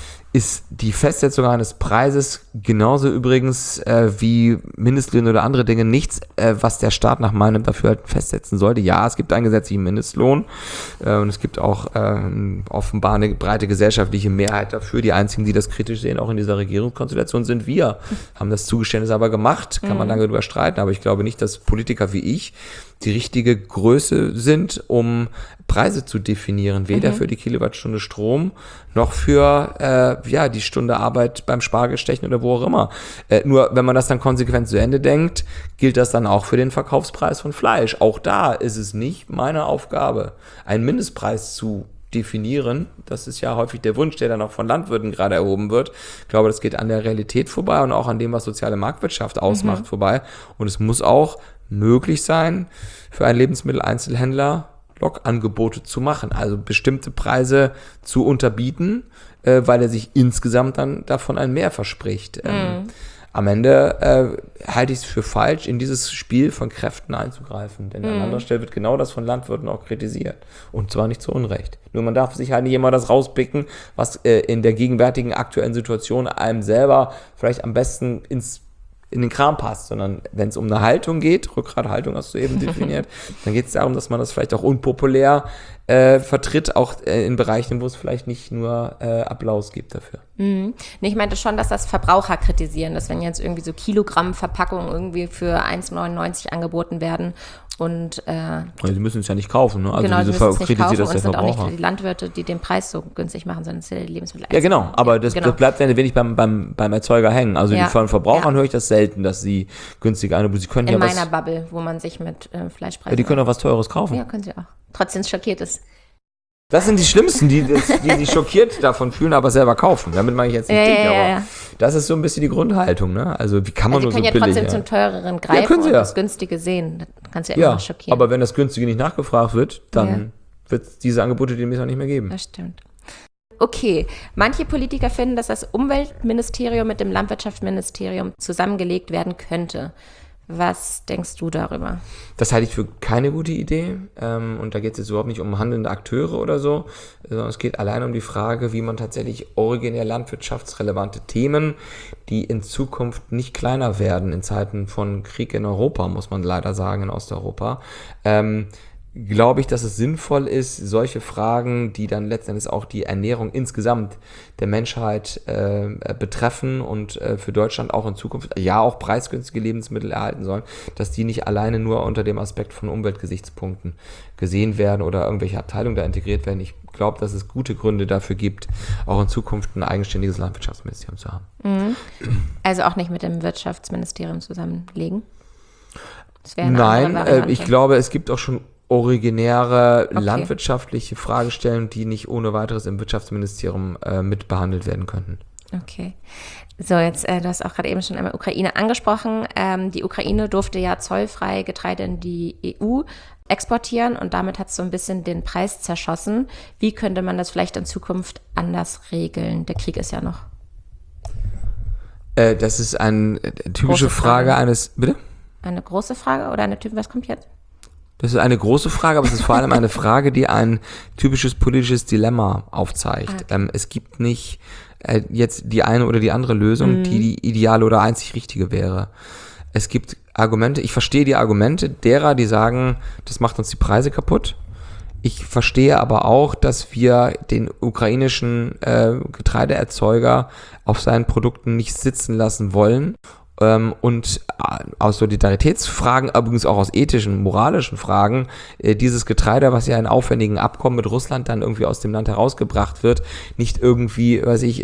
ist die Festsetzung eines Preises genauso übrigens äh, wie Mindestlöhne oder andere Dinge nichts, äh, was der Staat nach meinem Dafürhalten festsetzen sollte. Ja, es gibt einen gesetzlichen Mindestlohn äh, und es gibt auch äh, offenbar eine breite gesellschaftliche Mehrheit dafür. Die einzigen, die das kritisch sehen, auch in dieser Regierungskonstellation, sind wir. Haben das Zugeständnis aber gemacht, kann man lange drüber streiten, aber ich glaube nicht, dass Politiker wie ich die richtige Größe sind, um Preise zu definieren, weder mhm. für die Kilowattstunde Strom noch für äh, ja die Stunde Arbeit beim Spargelstechen oder wo auch immer. Äh, nur wenn man das dann konsequent zu Ende denkt, gilt das dann auch für den Verkaufspreis von Fleisch. Auch da ist es nicht meine Aufgabe, einen Mindestpreis zu definieren. Das ist ja häufig der Wunsch, der dann auch von Landwirten gerade erhoben wird. Ich glaube, das geht an der Realität vorbei und auch an dem, was soziale Marktwirtschaft ausmacht, mhm. vorbei. Und es muss auch möglich sein, für einen Lebensmitteleinzelhändler Lockangebote zu machen, also bestimmte Preise zu unterbieten, äh, weil er sich insgesamt dann davon ein Mehr verspricht. Ähm, mm. Am Ende äh, halte ich es für falsch, in dieses Spiel von Kräften einzugreifen, denn mm. an anderer Stelle wird genau das von Landwirten auch kritisiert und zwar nicht zu Unrecht. Nur man darf sich halt nicht immer das rauspicken, was äh, in der gegenwärtigen aktuellen Situation einem selber vielleicht am besten ins in den Kram passt, sondern wenn es um eine Haltung geht, Rückgrathaltung hast du eben definiert, dann geht es darum, dass man das vielleicht auch unpopulär äh, vertritt, auch äh, in Bereichen, wo es vielleicht nicht nur äh, Applaus gibt dafür. Mhm. Nee, ich meinte schon, dass das Verbraucher kritisieren, dass wenn jetzt irgendwie so Kilogramm-Verpackungen irgendwie für eins neunundneunzig angeboten werden und äh, also die müssen es ja nicht kaufen, ne? Also genau, diese die müssen es nicht kaufen das und der es sind Verbraucher. auch nicht die Landwirte, die den Preis so günstig machen, sondern es sind die Lebensmittel. Ja, genau, aber das, genau. das bleibt dann ein wenig beim, beim, beim Erzeuger hängen. Also ja. die von Verbrauchern ja. höre ich das selten, dass sie günstig angeboten. Sie können in ja meiner was, Bubble, wo man sich mit äh, Fleischpreisen... Ja, die können auch was Teures kaufen. Ja, können sie auch. Trotzdem schockiert es. Das sind die Schlimmsten, die, die sich schockiert davon fühlen, aber selber kaufen. Damit meine ich jetzt nicht ja, dick, ja, aber ja. das ist so ein bisschen die Grundhaltung. Ne? Also wie kann man also nur so billig... Sie können ja trotzdem zum teureren greifen ja, können sie und ja. das Günstige sehen. Das kannst du ja, ja immer noch schockieren. Aber wenn das Günstige nicht nachgefragt wird, dann ja. wird es diese Angebote demnächst auch nicht mehr geben. Das stimmt. Okay, manche Politiker finden, dass das Umweltministerium mit dem Landwirtschaftsministerium zusammengelegt werden könnte. Was denkst du darüber? Das halte ich für keine gute Idee. Ähm, und da geht es jetzt überhaupt nicht um handelnde Akteure oder so, sondern es geht allein um die Frage, wie man tatsächlich originär landwirtschaftsrelevante Themen, die in Zukunft nicht kleiner werden in Zeiten von Krieg in Europa, muss man leider sagen, in Osteuropa, ähm, glaube ich, dass es sinnvoll ist, solche Fragen, die dann letztendlich auch die Ernährung insgesamt der Menschheit äh, betreffen und äh, für Deutschland auch in Zukunft ja auch preisgünstige Lebensmittel erhalten sollen, dass die nicht alleine nur unter dem Aspekt von Umweltgesichtspunkten gesehen werden oder irgendwelche Abteilungen da integriert werden. Ich glaube, dass es gute Gründe dafür gibt, auch in Zukunft ein eigenständiges Landwirtschaftsministerium zu haben. Mhm. Also auch nicht mit dem Wirtschaftsministerium zusammenlegen? Das wäre eine Nein, äh, ich glaube, es gibt auch schon originäre okay. landwirtschaftliche Fragestellungen, die nicht ohne weiteres im Wirtschaftsministerium äh, mit behandelt werden könnten. Okay. So, jetzt, äh, du hast auch gerade eben schon einmal Ukraine angesprochen. Ähm, die Ukraine durfte ja zollfrei Getreide in die E U exportieren und damit hat es so ein bisschen den Preis zerschossen. Wie könnte man das vielleicht in Zukunft anders regeln? Der Krieg ist ja noch. Äh, das ist eine äh, typische Frage. Frage eines, bitte? Eine große Frage oder eine typische, was kommt jetzt? Das ist eine große Frage, aber es ist vor allem eine Frage, die ein typisches politisches Dilemma aufzeigt. Okay. Ähm, es gibt nicht äh, jetzt die eine oder die andere Lösung, mhm. die die ideale oder einzig richtige wäre. Es gibt Argumente, ich verstehe die Argumente derer, die sagen, das macht uns die Preise kaputt. Ich verstehe aber auch, dass wir den ukrainischen äh, Getreideerzeuger auf seinen Produkten nicht sitzen lassen wollen. Und aus Solidaritätsfragen, übrigens auch aus ethischen, moralischen Fragen, dieses Getreide, was ja in aufwendigen Abkommen mit Russland dann irgendwie aus dem Land herausgebracht wird, nicht irgendwie, weiß ich,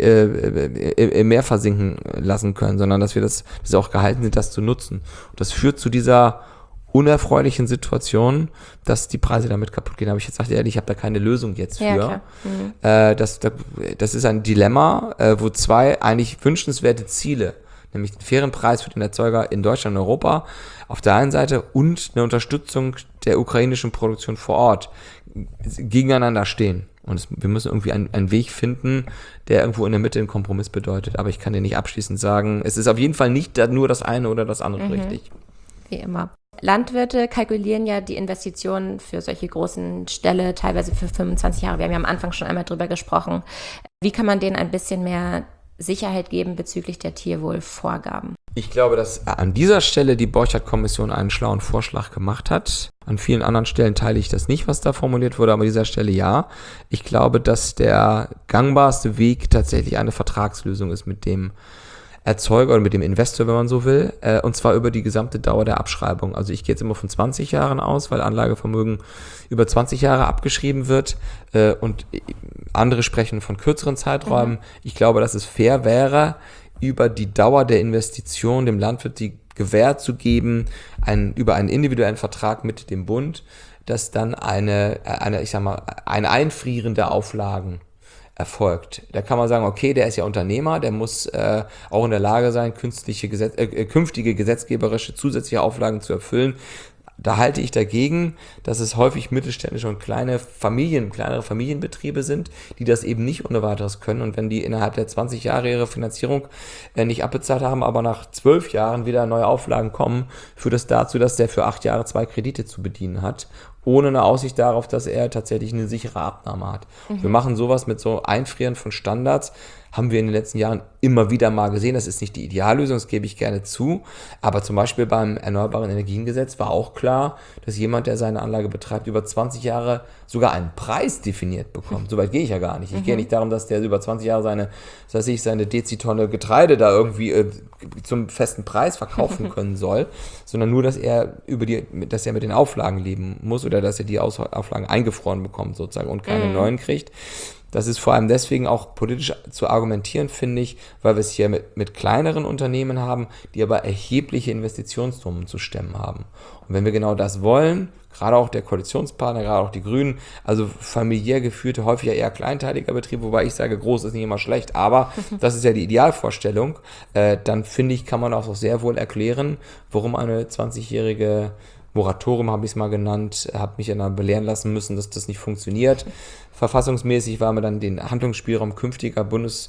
im Meer versinken lassen können, sondern dass wir das, dass wir auch gehalten sind, das zu nutzen. Und das führt zu dieser unerfreulichen Situation, dass die Preise damit kaputt gehen. Aber ich jetzt sagte ehrlich, ich habe da keine Lösung jetzt für. Ja, klar. Mhm. Das, das ist ein Dilemma, wo zwei eigentlich wünschenswerte Ziele, nämlich einen fairen Preis für den Erzeuger in Deutschland und Europa auf der einen Seite und eine Unterstützung der ukrainischen Produktion vor Ort gegeneinander stehen. Und es, wir müssen irgendwie einen, einen Weg finden, der irgendwo in der Mitte einen Kompromiss bedeutet. Aber ich kann dir nicht abschließend sagen, es ist auf jeden Fall nicht nur das eine oder das andere mhm. richtig. Wie immer. Landwirte kalkulieren ja die Investitionen für solche großen Ställe teilweise für fünfundzwanzig Jahre. Wir haben ja am Anfang schon einmal drüber gesprochen. Wie kann man denen ein bisschen mehr Sicherheit geben bezüglich der Tierwohlvorgaben? Ich glaube, dass an dieser Stelle die Borchardt-Kommission einen schlauen Vorschlag gemacht hat. An vielen anderen Stellen teile ich das nicht, was da formuliert wurde, aber an dieser Stelle ja. Ich glaube, dass der gangbarste Weg tatsächlich eine Vertragslösung ist mit dem Erzeuger oder mit dem Investor, wenn man so will, äh, und zwar über die gesamte Dauer der Abschreibung. Also ich gehe jetzt immer von zwanzig Jahren aus, weil Anlagevermögen über zwanzig Jahre abgeschrieben wird äh, und andere sprechen von kürzeren Zeiträumen. Mhm. Ich glaube, dass es fair wäre, über die Dauer der Investition dem Landwirt die Gewähr zu geben, ein, über einen individuellen Vertrag mit dem Bund, dass dann eine, eine, ich sag mal, ein Einfrieren der Auflagen erfolgt. Da kann man sagen, okay, der ist ja Unternehmer, der muss äh, auch in der Lage sein, künstliche Gesetz, äh, künftige gesetzgeberische zusätzliche Auflagen zu erfüllen. Da halte ich dagegen, dass es häufig mittelständische und kleine Familien, kleinere Familienbetriebe sind, die das eben nicht ohne weiteres können. Und wenn die innerhalb der zwanzig Jahre ihre Finanzierung äh, nicht abbezahlt haben, aber nach zwölf Jahren wieder neue Auflagen kommen, führt das dazu, dass der für acht Jahre zwei Kredite zu bedienen hat, ohne eine Aussicht darauf, dass er tatsächlich eine sichere Abnahme hat. Mhm. Wir machen sowas mit so Einfrieren von Standards, haben wir in den letzten Jahren immer wieder mal gesehen. Das ist nicht die Ideallösung, das gebe ich gerne zu. Aber zum Beispiel beim Erneuerbaren Energiengesetz war auch klar, dass jemand, der seine Anlage betreibt, über zwanzig Jahre sogar einen Preis definiert bekommt. So weit gehe ich ja gar nicht. Ich mhm. gehe nicht darum, dass der über zwanzig Jahre seine, was weiß ich, seine Dezitonne Getreide da irgendwie äh, zum festen Preis verkaufen können soll, sondern nur, dass er über die, dass er mit den Auflagen leben muss oder dass er die Auflagen eingefroren bekommt sozusagen und keine mhm. neuen kriegt. Das ist vor allem deswegen auch politisch zu argumentieren, finde ich, weil wir es hier mit, mit kleineren Unternehmen haben, die aber erhebliche Investitionssummen zu stemmen haben. Und wenn wir genau das wollen, gerade auch der Koalitionspartner, gerade auch die Grünen, also familiär geführte, häufig eher kleinteiliger Betrieb, wobei ich sage, groß ist nicht immer schlecht, aber das ist ja die Idealvorstellung, äh, dann finde ich, kann man auch sehr wohl erklären, warum eine zwanzigjährige Moratorium habe ich es mal genannt, habe mich dann belehren lassen müssen, dass das nicht funktioniert. Verfassungsmäßig war mir dann den Handlungsspielraum künftiger Bundes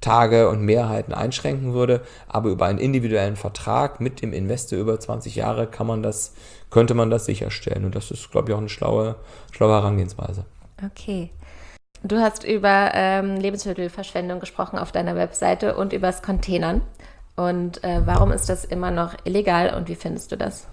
Tage und Mehrheiten einschränken würde, aber über einen individuellen Vertrag mit dem Investor über zwanzig Jahre kann man das, könnte man das sicherstellen. Und das ist, glaube ich, auch eine schlaue, schlaue Herangehensweise. Okay. Du hast über ähm, Lebensmittelverschwendung gesprochen auf deiner Webseite und über das Containern. Und äh, warum ist das immer noch illegal und wie findest du das?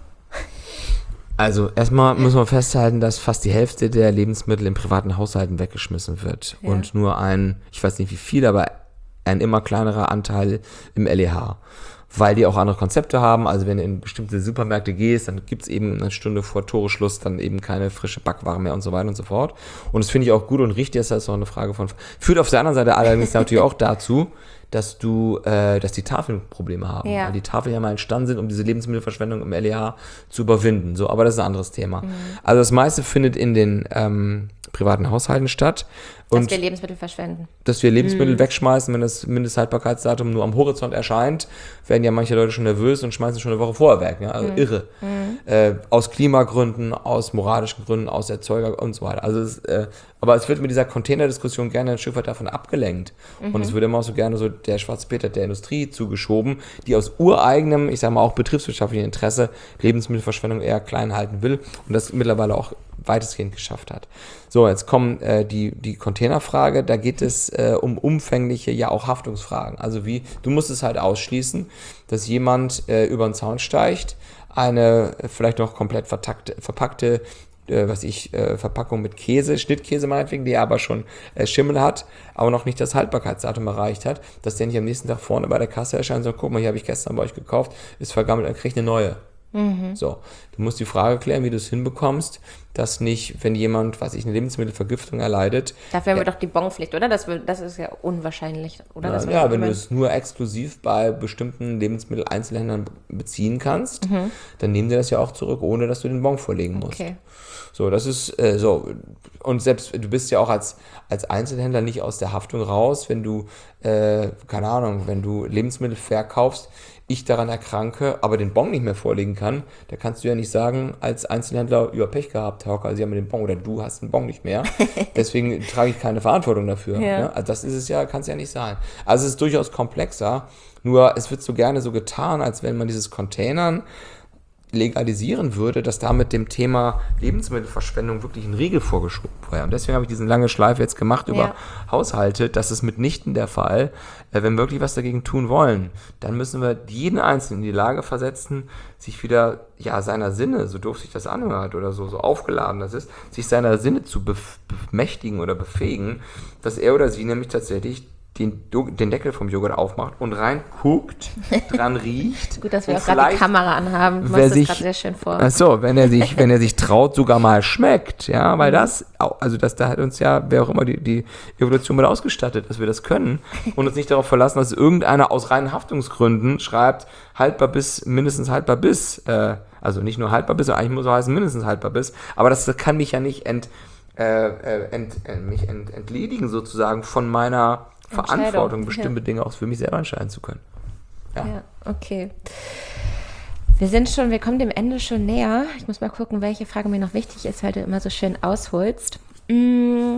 Also erstmal muss man festhalten, dass fast die Hälfte der Lebensmittel in privaten Haushalten weggeschmissen wird. Ja. Und nur ein, ich weiß nicht wie viel, aber ein immer kleinerer Anteil im L E H. Weil die auch andere Konzepte haben. Also wenn du in bestimmte Supermärkte gehst, dann gibt es eben eine Stunde vor Toreschluss dann eben keine frische Backware mehr und so weiter und so fort. Und das finde ich auch gut und richtig, ist das auch eine Frage von... Führt auf der anderen Seite allerdings natürlich auch dazu, dass du, äh, dass die Tafeln Probleme haben. Ja. Weil die Tafeln ja mal entstanden sind, um diese Lebensmittelverschwendung im L E H zu überwinden. So, aber das ist ein anderes Thema. Mhm. Also das meiste findet in den ähm, privaten Haushalten statt. Und dass wir Lebensmittel verschwenden. Dass wir Lebensmittel mhm. wegschmeißen, wenn das Mindesthaltbarkeitsdatum nur am Horizont erscheint, werden ja manche Leute schon nervös und schmeißen schon eine Woche vorher weg. Ja? Also mhm. irre. Mhm. Äh, aus Klimagründen, aus moralischen Gründen, aus Erzeuger und so weiter. Also es, äh, aber es wird mit dieser Containerdiskussion gerne ein Stück weit davon abgelenkt. Mhm. Und es wird immer auch so gerne so der schwarze Peter der Industrie zugeschoben, die aus ureigenem, ich sage mal auch betriebswirtschaftlichem Interesse Lebensmittelverschwendung eher klein halten will und das mittlerweile auch weitestgehend geschafft hat. So, jetzt kommen äh, die, die Containerfrage, da geht es äh, um umfängliche, ja auch Haftungsfragen. Also wie, du musst es halt ausschließen, dass jemand äh, über den Zaun steigt, eine äh, vielleicht noch komplett verpackte, verpackte äh, was ich, äh, Verpackung mit Käse, Schnittkäse meinetwegen, die aber schon äh, Schimmel hat, aber noch nicht das Haltbarkeitsdatum erreicht hat, dass der nicht am nächsten Tag vorne bei der Kasse erscheint und sagt, guck mal, hier habe ich gestern bei euch gekauft, ist vergammelt, dann krieg ich eine neue. Mhm. So, du musst die Frage klären, wie du es hinbekommst, dass nicht, wenn jemand, was ich, eine Lebensmittelvergiftung erleidet. Dafür haben wir doch die Bonpflicht, oder? Das, das ist ja unwahrscheinlich, oder? Na, das ja, wenn du es nur exklusiv bei bestimmten Lebensmitteleinzelhändlern beziehen kannst, mhm. dann nehmen die das ja auch zurück, ohne dass du den Bon vorlegen musst. Okay. So, das ist äh, so. Und selbst, du bist ja auch als, als Einzelhändler nicht aus der Haftung raus, wenn du, äh, keine Ahnung, wenn du Lebensmittel verkaufst, ich daran erkranke, aber den Bon nicht mehr vorlegen kann, da kannst du ja nicht sagen, als Einzelhändler, über Pech gehabt, Herr Hocker, Sie haben den Bon oder du hast den Bon nicht mehr. Deswegen trage ich keine Verantwortung dafür. Ja. Ne? Also das ist es ja, kann es ja nicht sein. Also es ist durchaus komplexer, nur es wird so gerne so getan, als wenn man dieses Containern legalisieren würde, dass da mit dem Thema Lebensmittelverschwendung wirklich ein Riegel vorgeschoben wäre. Und deswegen habe ich diesen lange Schleife jetzt gemacht über ja. Haushalte. Das ist mitnichten der Fall. Wenn wir wirklich was dagegen tun wollen, dann müssen wir jeden Einzelnen in die Lage versetzen, sich wieder, ja, seiner Sinne, so doof sich das anhört oder so, so aufgeladen das ist, sich seiner Sinne zu bemächtigen oder befähigen, dass er oder sie nämlich tatsächlich Den, den Deckel vom Joghurt aufmacht und reinguckt, dran riecht. Gut, dass wir auch gerade die Kamera anhaben. Du machst das gerade sehr schön vor. Achso, wenn er sich, wenn er sich traut, sogar mal schmeckt, ja, weil das, also das, da hat uns ja, wer auch immer die, die Evolution mit ausgestattet, dass wir das können und uns nicht darauf verlassen, dass irgendeiner aus reinen Haftungsgründen schreibt, haltbar bis, mindestens haltbar bis, äh, also nicht nur haltbar bis, eigentlich muss es heißen mindestens haltbar bis, aber das kann mich ja nicht ent, äh, ent, äh, mich ent, entledigen sozusagen von meiner Verantwortung, bestimmte ja. Dinge auch für mich selber entscheiden zu können. Ja. ja, okay. Wir sind schon, wir kommen dem Ende schon näher. Ich muss mal gucken, welche Frage mir noch wichtig ist, weil du immer so schön ausholst. Mm.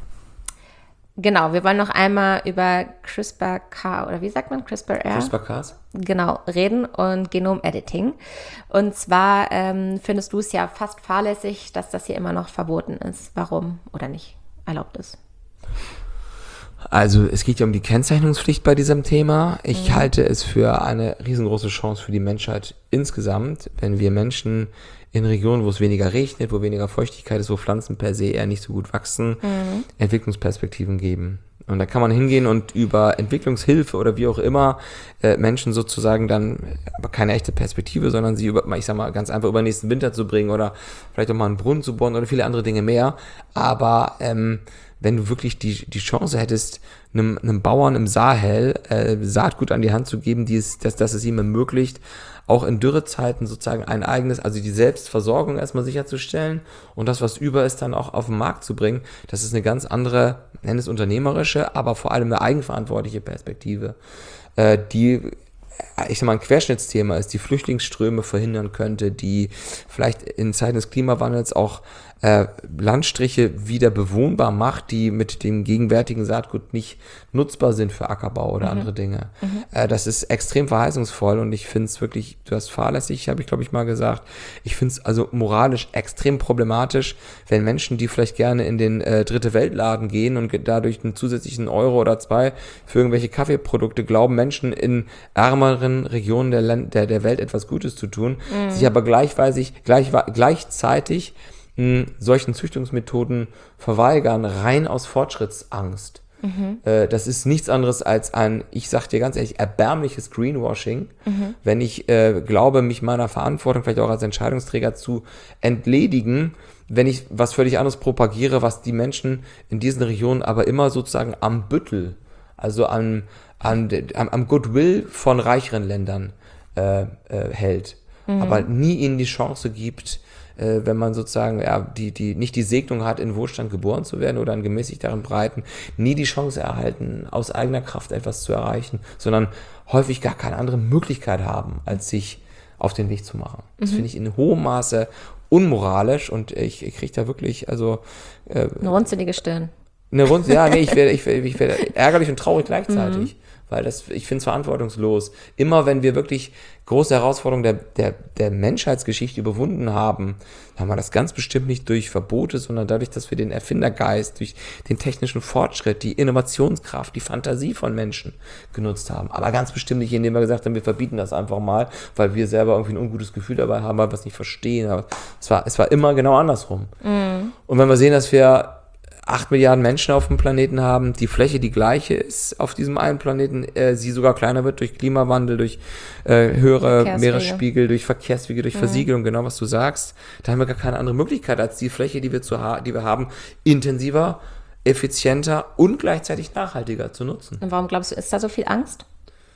Genau, wir wollen noch einmal über CRISPR-Cas, oder wie sagt man, CRISPR-R? CRISPR-Cas. Genau, reden und Genom-Editing. Und zwar ähm, findest du es ja fast fahrlässig, dass das hier immer noch verboten ist. Warum oder nicht erlaubt ist? Also es geht ja um die Kennzeichnungspflicht bei diesem Thema. Ich mhm. halte es für eine riesengroße Chance für die Menschheit insgesamt, wenn wir Menschen in Regionen, wo es weniger regnet, wo weniger Feuchtigkeit ist, wo Pflanzen per se eher nicht so gut wachsen, mhm. Entwicklungsperspektiven geben. Und da kann man hingehen und über Entwicklungshilfe oder wie auch immer äh, Menschen sozusagen dann, aber keine echte Perspektive, sondern sie über, ich sag mal, ganz einfach über den nächsten Winter zu bringen oder vielleicht auch mal einen Brunnen zu bohren oder viele andere Dinge mehr. Aber ähm, wenn du wirklich die, die Chance hättest, einem, einem Bauern im Sahel äh, Saatgut an die Hand zu geben, die es, dass, dass es ihm ermöglicht, auch in Dürrezeiten sozusagen ein eigenes, also die Selbstversorgung erstmal sicherzustellen und das, was über ist, dann auch auf den Markt zu bringen, das ist eine ganz andere, nenn es unternehmerische, aber vor allem eine eigenverantwortliche Perspektive, äh, die, ich sag mal, ein Querschnittsthema ist, die Flüchtlingsströme verhindern könnte, die vielleicht in Zeiten des Klimawandels auch äh, Landstriche wieder bewohnbar macht, die mit dem gegenwärtigen Saatgut nicht nutzbar sind für Ackerbau oder mhm. andere Dinge. Mhm. Äh, das ist extrem verheißungsvoll und ich finde es wirklich, du hast fahrlässig, habe ich glaube ich mal gesagt, ich finde es also moralisch extrem problematisch, wenn Menschen, die vielleicht gerne in den äh, Dritte-Welt-Laden gehen und dadurch einen zusätzlichen Euro oder zwei für irgendwelche Kaffeeprodukte glauben, Menschen in ärmeren Regionen der, Land- der, der Welt etwas Gutes zu tun, mhm. sich aber gleichweisig, gleich, gleichzeitig mh, solchen Züchtungsmethoden verweigern, rein aus Fortschrittsangst. Mhm. Äh, das ist nichts anderes als ein, ich sag dir ganz ehrlich, erbärmliches Greenwashing, mhm. wenn ich äh, glaube, mich meiner Verantwortung vielleicht auch als Entscheidungsträger zu entledigen, wenn ich was völlig anderes propagiere, was die Menschen in diesen Regionen aber immer sozusagen am Büttel, also an, an, am, am Goodwill von reicheren Ländern äh, äh, hält, mhm. aber nie ihnen die Chance gibt, äh, wenn man sozusagen ja, die, die nicht die Segnung hat, in Wohlstand geboren zu werden oder in gemäßigteren Breiten, nie die Chance erhalten, aus eigener Kraft etwas zu erreichen, sondern häufig gar keine andere Möglichkeit haben, als sich auf den Weg zu machen. Das mhm. finde ich in hohem Maße unmoralisch und ich, ich kriege da wirklich, also äh, eine runzelige Stirn. Eine runzelige, ja, nee, ich werde ich werd, ich werd ärgerlich und traurig gleichzeitig, mhm. weil das, ich finde es verantwortungslos. Immer wenn wir wirklich große Herausforderungen der, der, der Menschheitsgeschichte überwunden haben, haben wir das ganz bestimmt nicht durch Verbote, sondern dadurch, dass wir den Erfindergeist, durch den technischen Fortschritt, die Innovationskraft, die Fantasie von Menschen genutzt haben. Aber ganz bestimmt nicht, indem wir gesagt haben, wir verbieten das einfach mal, weil wir selber irgendwie ein ungutes Gefühl dabei haben, weil wir es nicht verstehen. Aber es war, es war immer genau andersrum. Mhm. Und wenn wir sehen, dass wir acht Milliarden Menschen auf dem Planeten haben, die Fläche die gleiche ist auf diesem einen Planeten, äh, sie sogar kleiner wird durch Klimawandel, durch äh, höhere Meeresspiegel, durch Verkehrswege, durch mhm. Versiegelung, genau was du sagst, da haben wir gar keine andere Möglichkeit, als die Fläche, die wir, zu ha- die wir haben, intensiver, effizienter und gleichzeitig nachhaltiger zu nutzen. Und warum glaubst du, ist da so viel Angst?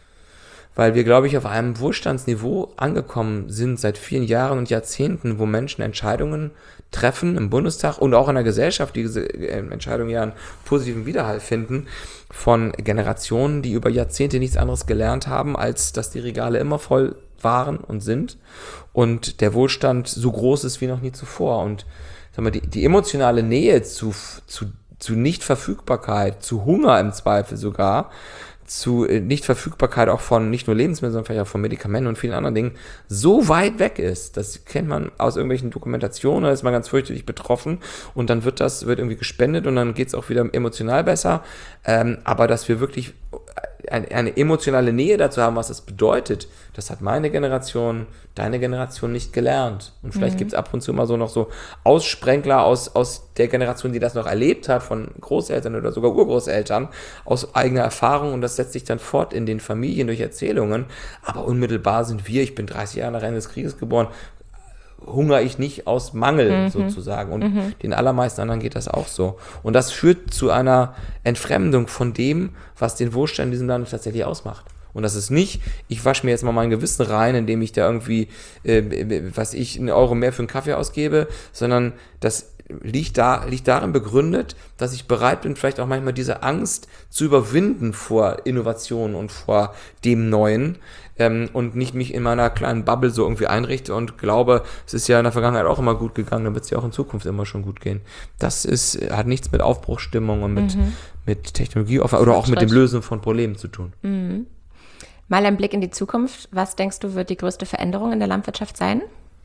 Weil wir, glaube ich, auf einem Wohlstandsniveau angekommen sind seit vielen Jahren und Jahrzehnten, wo Menschen Entscheidungen treffen im Bundestag und auch in der Gesellschaft, die diese Entscheidungen ja einen positiven Widerhall finden, von Generationen, die über Jahrzehnte nichts anderes gelernt haben, als dass die Regale immer voll waren und sind und der Wohlstand so groß ist wie noch nie zuvor. Und sag mal, die, die emotionale Nähe zu, zu, zu Nichtverfügbarkeit, zu Hunger im Zweifel sogar, zu Nichtverfügbarkeit auch von nicht nur Lebensmitteln, sondern vielleicht auch von Medikamenten und vielen anderen Dingen so weit weg ist, das kennt man aus irgendwelchen Dokumentationen, da ist man ganz fürchterlich betroffen und dann wird das, wird irgendwie gespendet und dann geht es auch wieder emotional besser, ähm, aber dass wir wirklich eine, eine emotionale Nähe dazu haben, was das bedeutet, das hat meine Generation, deine Generation nicht gelernt. Und vielleicht mhm. gibt es ab und zu immer so noch so Aussprenkler aus, aus der Generation, die das noch erlebt hat, von Großeltern oder sogar Urgroßeltern, aus eigener Erfahrung und das setzt sich dann fort in den Familien durch Erzählungen. Aber unmittelbar sind wir, ich bin dreißig Jahre nach Ende des Krieges geboren, hungere ich nicht aus Mangel mhm. sozusagen. Und mhm. den allermeisten anderen geht das auch so. Und das führt zu einer Entfremdung von dem, was den Wohlstand in diesem Land tatsächlich ausmacht. Und das ist nicht, ich wasche mir jetzt mal mein Gewissen rein, indem ich da irgendwie, äh, was ich, einen Euro mehr für einen Kaffee ausgebe, sondern das liegt da, liegt darin begründet, dass ich bereit bin, vielleicht auch manchmal diese Angst zu überwinden vor Innovationen und vor dem Neuen ähm, und nicht mich in meiner kleinen Bubble so irgendwie einrichte und glaube, es ist ja in der Vergangenheit auch immer gut gegangen, dann wird es ja auch in Zukunft immer schon gut gehen. Das ist, hat nichts mit Aufbruchsstimmung und mit, mhm. mit Technologie oder auch mit dem Lösen von Problemen zu tun. Mhm. Mal ein Blick in die Zukunft. Was denkst du, wird die größte Veränderung in der Landwirtschaft sein?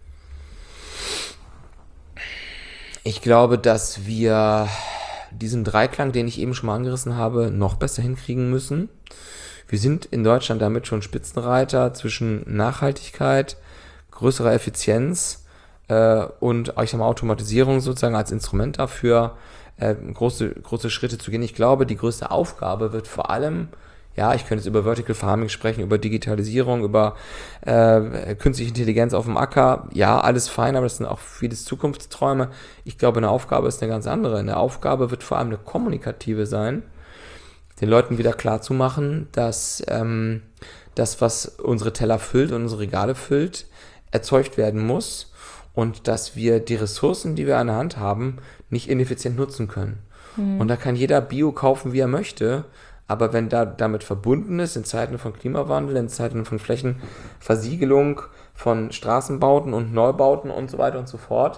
Ich glaube, dass wir diesen Dreiklang, den ich eben schon mal angerissen habe, noch besser hinkriegen müssen. Wir sind in Deutschland damit schon Spitzenreiter zwischen Nachhaltigkeit, größerer Effizienz äh, und ich sag mal, Automatisierung sozusagen als Instrument dafür, äh, große, große Schritte zu gehen. Ich glaube, die größte Aufgabe wird vor allem, ja, ich könnte jetzt über Vertical Farming sprechen, über Digitalisierung, über äh, künstliche Intelligenz auf dem Acker. Ja, alles fein, aber das sind auch viele Zukunftsträume. Ich glaube, eine Aufgabe ist eine ganz andere. Eine Aufgabe wird vor allem eine kommunikative sein, den Leuten wieder klarzumachen, dass ähm, das, was unsere Teller füllt und unsere Regale füllt, erzeugt werden muss und dass wir die Ressourcen, die wir an der Hand haben, nicht ineffizient nutzen können. Mhm. Und da kann jeder Bio kaufen, wie er möchte. Aber wenn da damit verbunden ist, in Zeiten von Klimawandel, in Zeiten von Flächenversiegelung, von Straßenbauten und Neubauten und so weiter und so fort,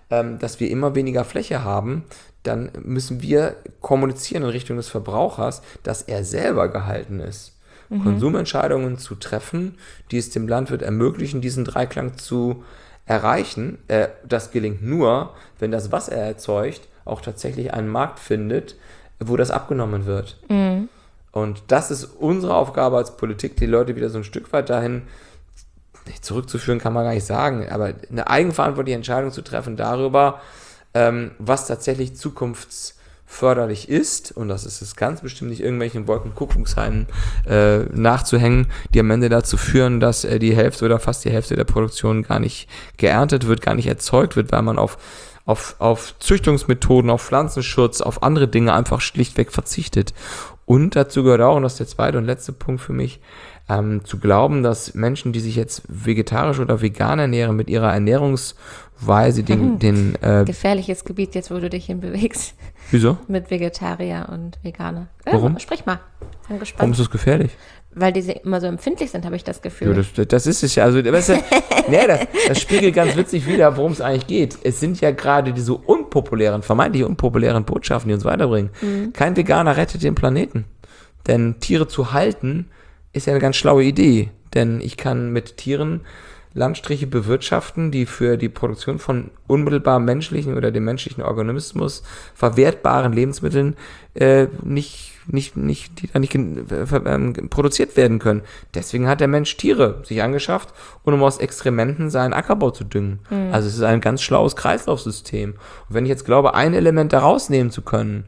ähm, dass wir immer weniger Fläche haben, dann müssen wir kommunizieren in Richtung des Verbrauchers, dass er selber gehalten ist, mhm. Konsumentscheidungen zu treffen, die es dem Landwirt ermöglichen, diesen Dreiklang zu erreichen. Äh, das gelingt nur, wenn das, was er erzeugt, auch tatsächlich einen Markt findet, wo das abgenommen wird. Mhm. Und das ist unsere Aufgabe als Politik, die Leute wieder so ein Stück weit dahin zurückzuführen, kann man gar nicht sagen, aber eine eigenverantwortliche Entscheidung zu treffen darüber, ähm, was tatsächlich zukunftsförderlich ist, und das ist es ganz bestimmt nicht, irgendwelchen Wolkenkuckucksheim äh, nachzuhängen, die am Ende dazu führen, dass äh, die Hälfte oder fast die Hälfte der Produktion gar nicht geerntet wird, gar nicht erzeugt wird, weil man auf Auf, auf Züchtungsmethoden, auf Pflanzenschutz, auf andere Dinge einfach schlichtweg verzichtet. Und dazu gehört auch, und das ist der zweite und letzte Punkt für mich, ähm, zu glauben, dass Menschen, die sich jetzt vegetarisch oder vegan ernähren, mit ihrer Ernährungsweise den... Mhm. den äh, Gefährliches Gebiet jetzt, wo du dich hinbewegst. Wieso? Mit Vegetarier und Veganer. Äh, Warum? Sprich mal. Ich bin gespannt. Warum ist das gefährlich? Weil diese immer so empfindlich sind, habe ich das Gefühl. Ja, das, das ist es ja. Also, weißt du, nee, das, das spiegelt ganz witzig wider, worum es eigentlich geht. Es sind ja gerade diese unpopulären, vermeintlich unpopulären Botschaften, die uns weiterbringen. Mhm. Kein Veganer rettet den Planeten. Denn Tiere zu halten, ist ja eine ganz schlaue Idee. Denn ich kann mit Tieren Landstriche bewirtschaften, die für die Produktion von unmittelbar menschlichen oder dem menschlichen Organismus verwertbaren Lebensmitteln äh, nicht nicht, nicht, die da nicht ähm, produziert werden können. Deswegen hat der Mensch Tiere sich angeschafft, und um aus Exkrementen seinen Ackerbau zu düngen. Mhm. Also es ist ein ganz schlaues Kreislaufsystem. Und wenn ich jetzt glaube, ein Element da rausnehmen zu können,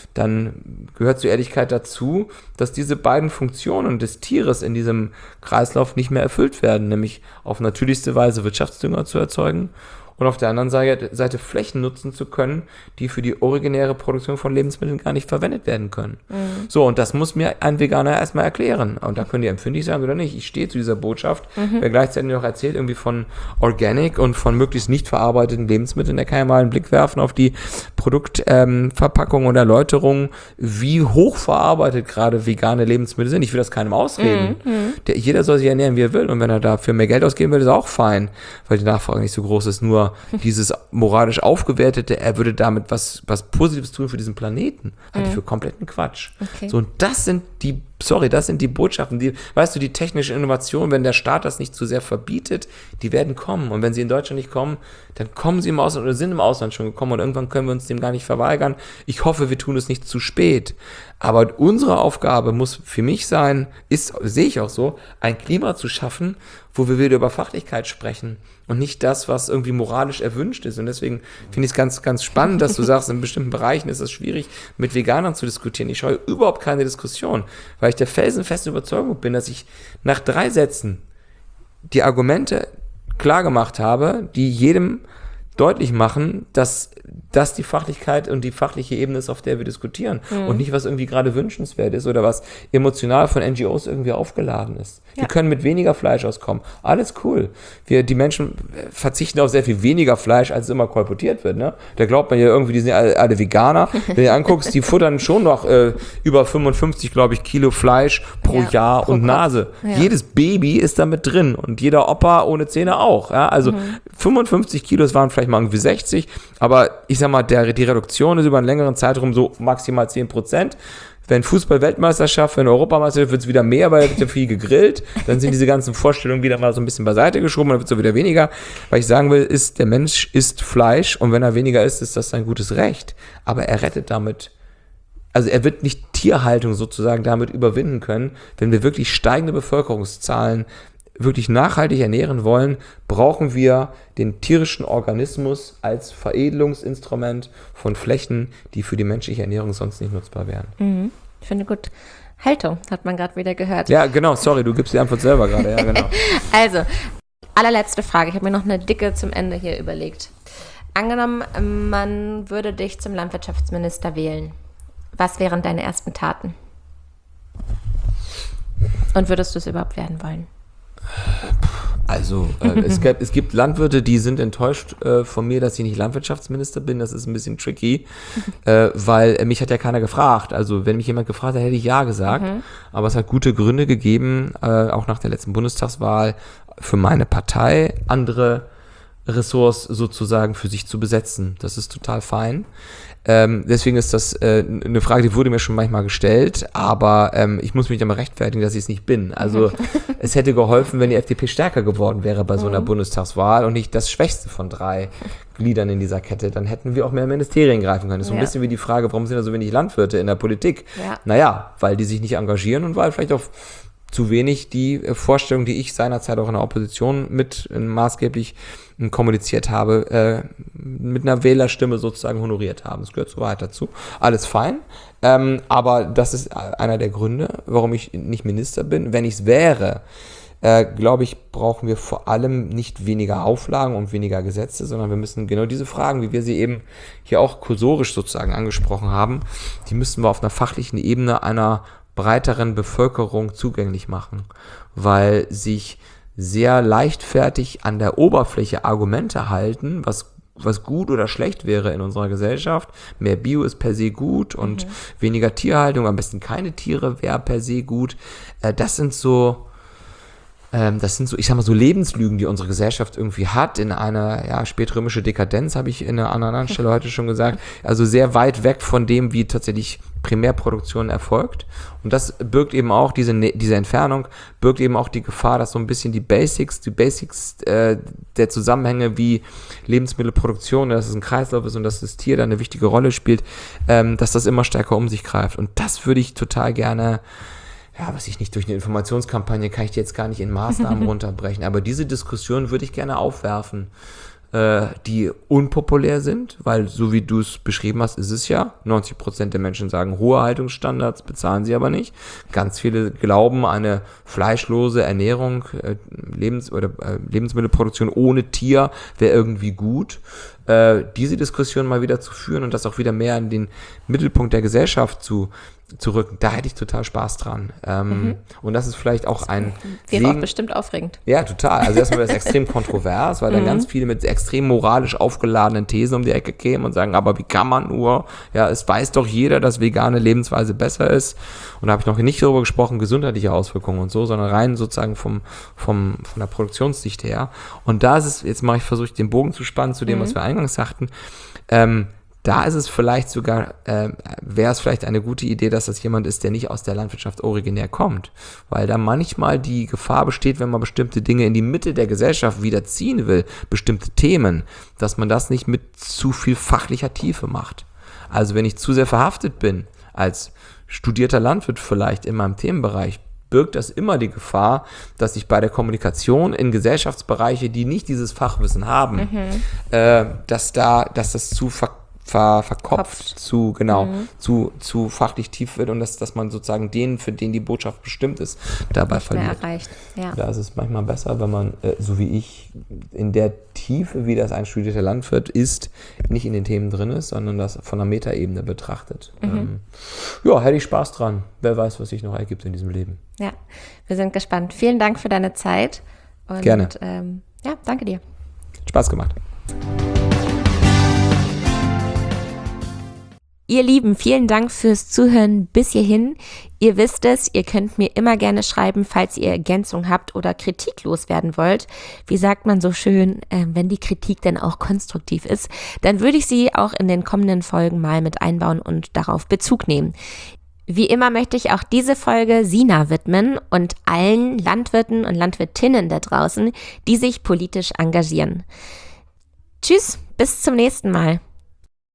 dann gehört zur Ehrlichkeit dazu, dass diese beiden Funktionen des Tieres in diesem Kreislauf nicht mehr erfüllt werden, nämlich auf natürlichste Weise Wirtschaftsdünger zu erzeugen und auf der anderen Seite Flächen nutzen zu können, die für die originäre Produktion von Lebensmitteln gar nicht verwendet werden können. Mhm. So, und das muss mir ein Veganer erstmal erklären. Und da können die empfindlich sein oder nicht. Ich stehe zu dieser Botschaft. Mhm. Wer gleichzeitig noch erzählt irgendwie von Organic und von möglichst nicht verarbeiteten Lebensmitteln, der kann ja mal einen Blick werfen auf die Produktverpackung ähm, und Erläuterung, wie hoch verarbeitet gerade vegane Lebensmittel sind. Ich will das keinem ausreden. Mhm. Der, jeder soll sich ernähren, wie er will. Und wenn er dafür mehr Geld ausgeben will, ist auch fein, weil die Nachfrage nicht so groß ist. Nur dieses moralisch aufgewertete, er würde damit was, was Positives tun für diesen Planeten, halte ich für kompletten Quatsch. Okay. So, und das sind die, sorry, das sind die Botschaften, die, weißt du, die technische Innovation, wenn der Staat das nicht zu sehr verbietet, die werden kommen. Und wenn sie in Deutschland nicht kommen, dann kommen sie im Ausland oder sind im Ausland schon gekommen, und irgendwann können wir uns dem gar nicht verweigern. Ich hoffe, wir tun es nicht zu spät. Aber unsere Aufgabe muss für mich sein, ist, sehe ich auch so, ein Klima zu schaffen, wo wir wieder über Fachlichkeit sprechen und nicht das, was irgendwie moralisch erwünscht ist. Und deswegen finde ich es ganz, ganz spannend, dass du sagst, in bestimmten Bereichen ist es schwierig, mit Veganern zu diskutieren. Ich scheue überhaupt keine Diskussion, weil ich der felsenfesten Überzeugung bin, dass ich nach drei Sätzen die Argumente klar gemacht habe, die jedem deutlich machen, dass das die Fachlichkeit und die fachliche Ebene ist, auf der wir diskutieren, mhm. und nicht, was irgendwie gerade wünschenswert ist oder was emotional von N G Os irgendwie aufgeladen ist. Ja. Wir können mit weniger Fleisch auskommen. Alles cool. Wir, die Menschen verzichten auf sehr viel weniger Fleisch, als es immer kolportiert wird. Ne? Da glaubt man ja irgendwie, die sind alle, alle Veganer. Wenn du dir anguckst, die futtern schon noch äh, über fünfundfünfzig, glaube ich, Kilo Fleisch pro ja, Jahr pro und Kopf. Nase. Ja. Jedes Baby ist damit drin und jeder Opa ohne Zähne auch. Ja? Also mhm. fünfundfünfzig Kilos waren vielleicht mal irgendwie sechzig, aber ich sag mal, der, die Reduktion ist über einen längeren Zeitraum so maximal zehn Prozent. Wenn Fußball-Weltmeisterschaft, wenn Europameisterschaft, wird es wieder mehr, weil da wird ja viel gegrillt. Dann sind diese ganzen Vorstellungen wieder mal so ein bisschen beiseite geschoben, dann wird es so wieder weniger. Was ich sagen will, ist, der Mensch isst Fleisch, und wenn er weniger isst, ist das sein gutes Recht. Aber er rettet damit, also er wird nicht Tierhaltung sozusagen damit überwinden können. Wenn wir wirklich steigende Bevölkerungszahlen wirklich nachhaltig ernähren wollen, brauchen wir den tierischen Organismus als Veredelungsinstrument von Flächen, die für die menschliche Ernährung sonst nicht nutzbar wären. Mhm. Ich finde gut. Haltung, hat man gerade wieder gehört. Ja, genau, sorry, du gibst die Antwort selber gerade. Ja, genau. Also, allerletzte Frage. Ich habe mir noch eine dicke zum Ende hier überlegt. Angenommen, man würde dich zum Landwirtschaftsminister wählen. Was wären deine ersten Taten? Und würdest du es überhaupt werden wollen? Also, äh, es, gibt, es gibt Landwirte, die sind enttäuscht äh, von mir, dass ich nicht Landwirtschaftsminister bin. Das ist ein bisschen tricky, äh, weil äh, mich hat ja keiner gefragt. Also, wenn mich jemand gefragt hat, hätte ich ja gesagt. Mhm. Aber es hat gute Gründe gegeben, äh, auch nach der letzten Bundestagswahl, für meine Partei andere Ressorts sozusagen für sich zu besetzen. Das ist total fein. Ähm, deswegen ist das äh, eine Frage, die wurde mir schon manchmal gestellt, aber ähm, ich muss mich dann mal rechtfertigen, dass ich es nicht bin. Also es hätte geholfen, wenn die F D P stärker geworden wäre bei so einer mhm. Bundestagswahl und nicht das schwächste von drei Gliedern in dieser Kette. Dann hätten wir auch mehr Ministerien greifen können. Das ist so ein ja. bisschen wie die Frage, warum sind da so wenig Landwirte in der Politik? Ja. Naja, weil die sich nicht engagieren und weil vielleicht auch zu wenig die Vorstellung, die ich seinerzeit auch in der Opposition mit äh, maßgeblich äh, kommuniziert habe, äh, mit einer Wählerstimme sozusagen honoriert haben. Das gehört so weit dazu. Alles fein. Ähm, aber das ist einer der Gründe, warum ich nicht Minister bin. Wenn ich es wäre, äh, glaube ich, brauchen wir vor allem nicht weniger Auflagen und weniger Gesetze, sondern wir müssen genau diese Fragen, wie wir sie eben hier auch kursorisch sozusagen angesprochen haben, die müssen wir auf einer fachlichen Ebene einer breiteren Bevölkerung zugänglich machen, weil sich sehr leichtfertig an der Oberfläche Argumente halten, was was gut oder schlecht wäre in unserer Gesellschaft. Mehr Bio ist per se gut und mhm. weniger Tierhaltung, am besten keine Tiere wäre per se gut. Äh, das sind so Das sind so, ich sag mal, so Lebenslügen, die unsere Gesellschaft irgendwie hat, in einer ja, spätrömische Dekadenz, habe ich in einer anderen Stelle heute schon gesagt. Also sehr weit weg von dem, wie tatsächlich Primärproduktion erfolgt. Und das birgt eben auch, diese, diese Entfernung, birgt eben auch die Gefahr, dass so ein bisschen die Basics, die Basics äh, der Zusammenhänge wie Lebensmittelproduktion, dass es ein Kreislauf ist und dass das Tier da eine wichtige Rolle spielt, ähm, dass das immer stärker um sich greift. Und das würde ich total gerne ja, was ich nicht, durch eine Informationskampagne kann ich die jetzt gar nicht in Maßnahmen runterbrechen, aber diese Diskussion würde ich gerne aufwerfen, äh, die unpopulär sind, weil so wie du es beschrieben hast, ist es ja, neunzig Prozent der Menschen sagen, hohe Haltungsstandards bezahlen sie aber nicht. Ganz viele glauben, eine fleischlose Ernährung, äh, Lebens- oder äh, Lebensmittelproduktion ohne Tier wäre irgendwie gut. Äh, diese Diskussion mal wieder zu führen und das auch wieder mehr in den Mittelpunkt der Gesellschaft zu zu rücken, da hätte ich total Spaß dran. Ähm, mhm. Und das ist vielleicht auch ein Wäre Segen. Auch bestimmt aufregend. Ja, total. Also erstmal wäre es extrem kontrovers, weil dann mhm. ganz viele mit extrem moralisch aufgeladenen Thesen um die Ecke kämen und sagen, aber wie kann man nur? Ja, es weiß doch jeder, dass vegane Lebensweise besser ist. Und da habe ich noch nicht darüber gesprochen, gesundheitliche Auswirkungen und so, sondern rein sozusagen vom, vom, von der Produktionssicht her. Und da ist es, jetzt mache ich, versuche ich den Bogen zu spannen zu dem, mhm. was wir eingangs sagten, ähm, da ist es vielleicht sogar, äh, wäre es vielleicht eine gute Idee, dass das jemand ist, der nicht aus der Landwirtschaft originär kommt. Weil da manchmal die Gefahr besteht, wenn man bestimmte Dinge in die Mitte der Gesellschaft wieder ziehen will, bestimmte Themen, dass man das nicht mit zu viel fachlicher Tiefe macht. Also wenn ich zu sehr verhaftet bin, als studierter Landwirt vielleicht in meinem Themenbereich, birgt das immer die Gefahr, dass ich bei der Kommunikation in Gesellschaftsbereiche, die nicht dieses Fachwissen haben, mhm. äh, dass da, dass das zu ver Ver, verkopft, Kopft. zu, genau, mhm. zu, zu fachlich tief wird und dass, dass man sozusagen den, für den die Botschaft bestimmt ist, dabei nicht verliert. Mehr erreicht. Ja. Da ist es manchmal besser, wenn man, äh, so wie ich, in der Tiefe, wie das ein studierter Landwirt ist, nicht in den Themen drin ist, sondern das von der Metaebene betrachtet. Mhm. Ähm, ja, hätte ich Spaß dran. Wer weiß, was sich noch ergibt in diesem Leben. Ja, wir sind gespannt. Vielen Dank für deine Zeit. Und, Gerne. Ähm, ja, danke dir. Spaß gemacht. Ihr Lieben, vielen Dank fürs Zuhören bis hierhin. Ihr wisst es, ihr könnt mir immer gerne schreiben, falls ihr Ergänzung habt oder Kritik loswerden wollt. Wie sagt man so schön, äh, wenn die Kritik dann auch konstruktiv ist, dann würde ich sie auch in den kommenden Folgen mal mit einbauen und darauf Bezug nehmen. Wie immer möchte ich auch diese Folge Sina widmen und allen Landwirten und Landwirtinnen da draußen, die sich politisch engagieren. Tschüss, bis zum nächsten Mal.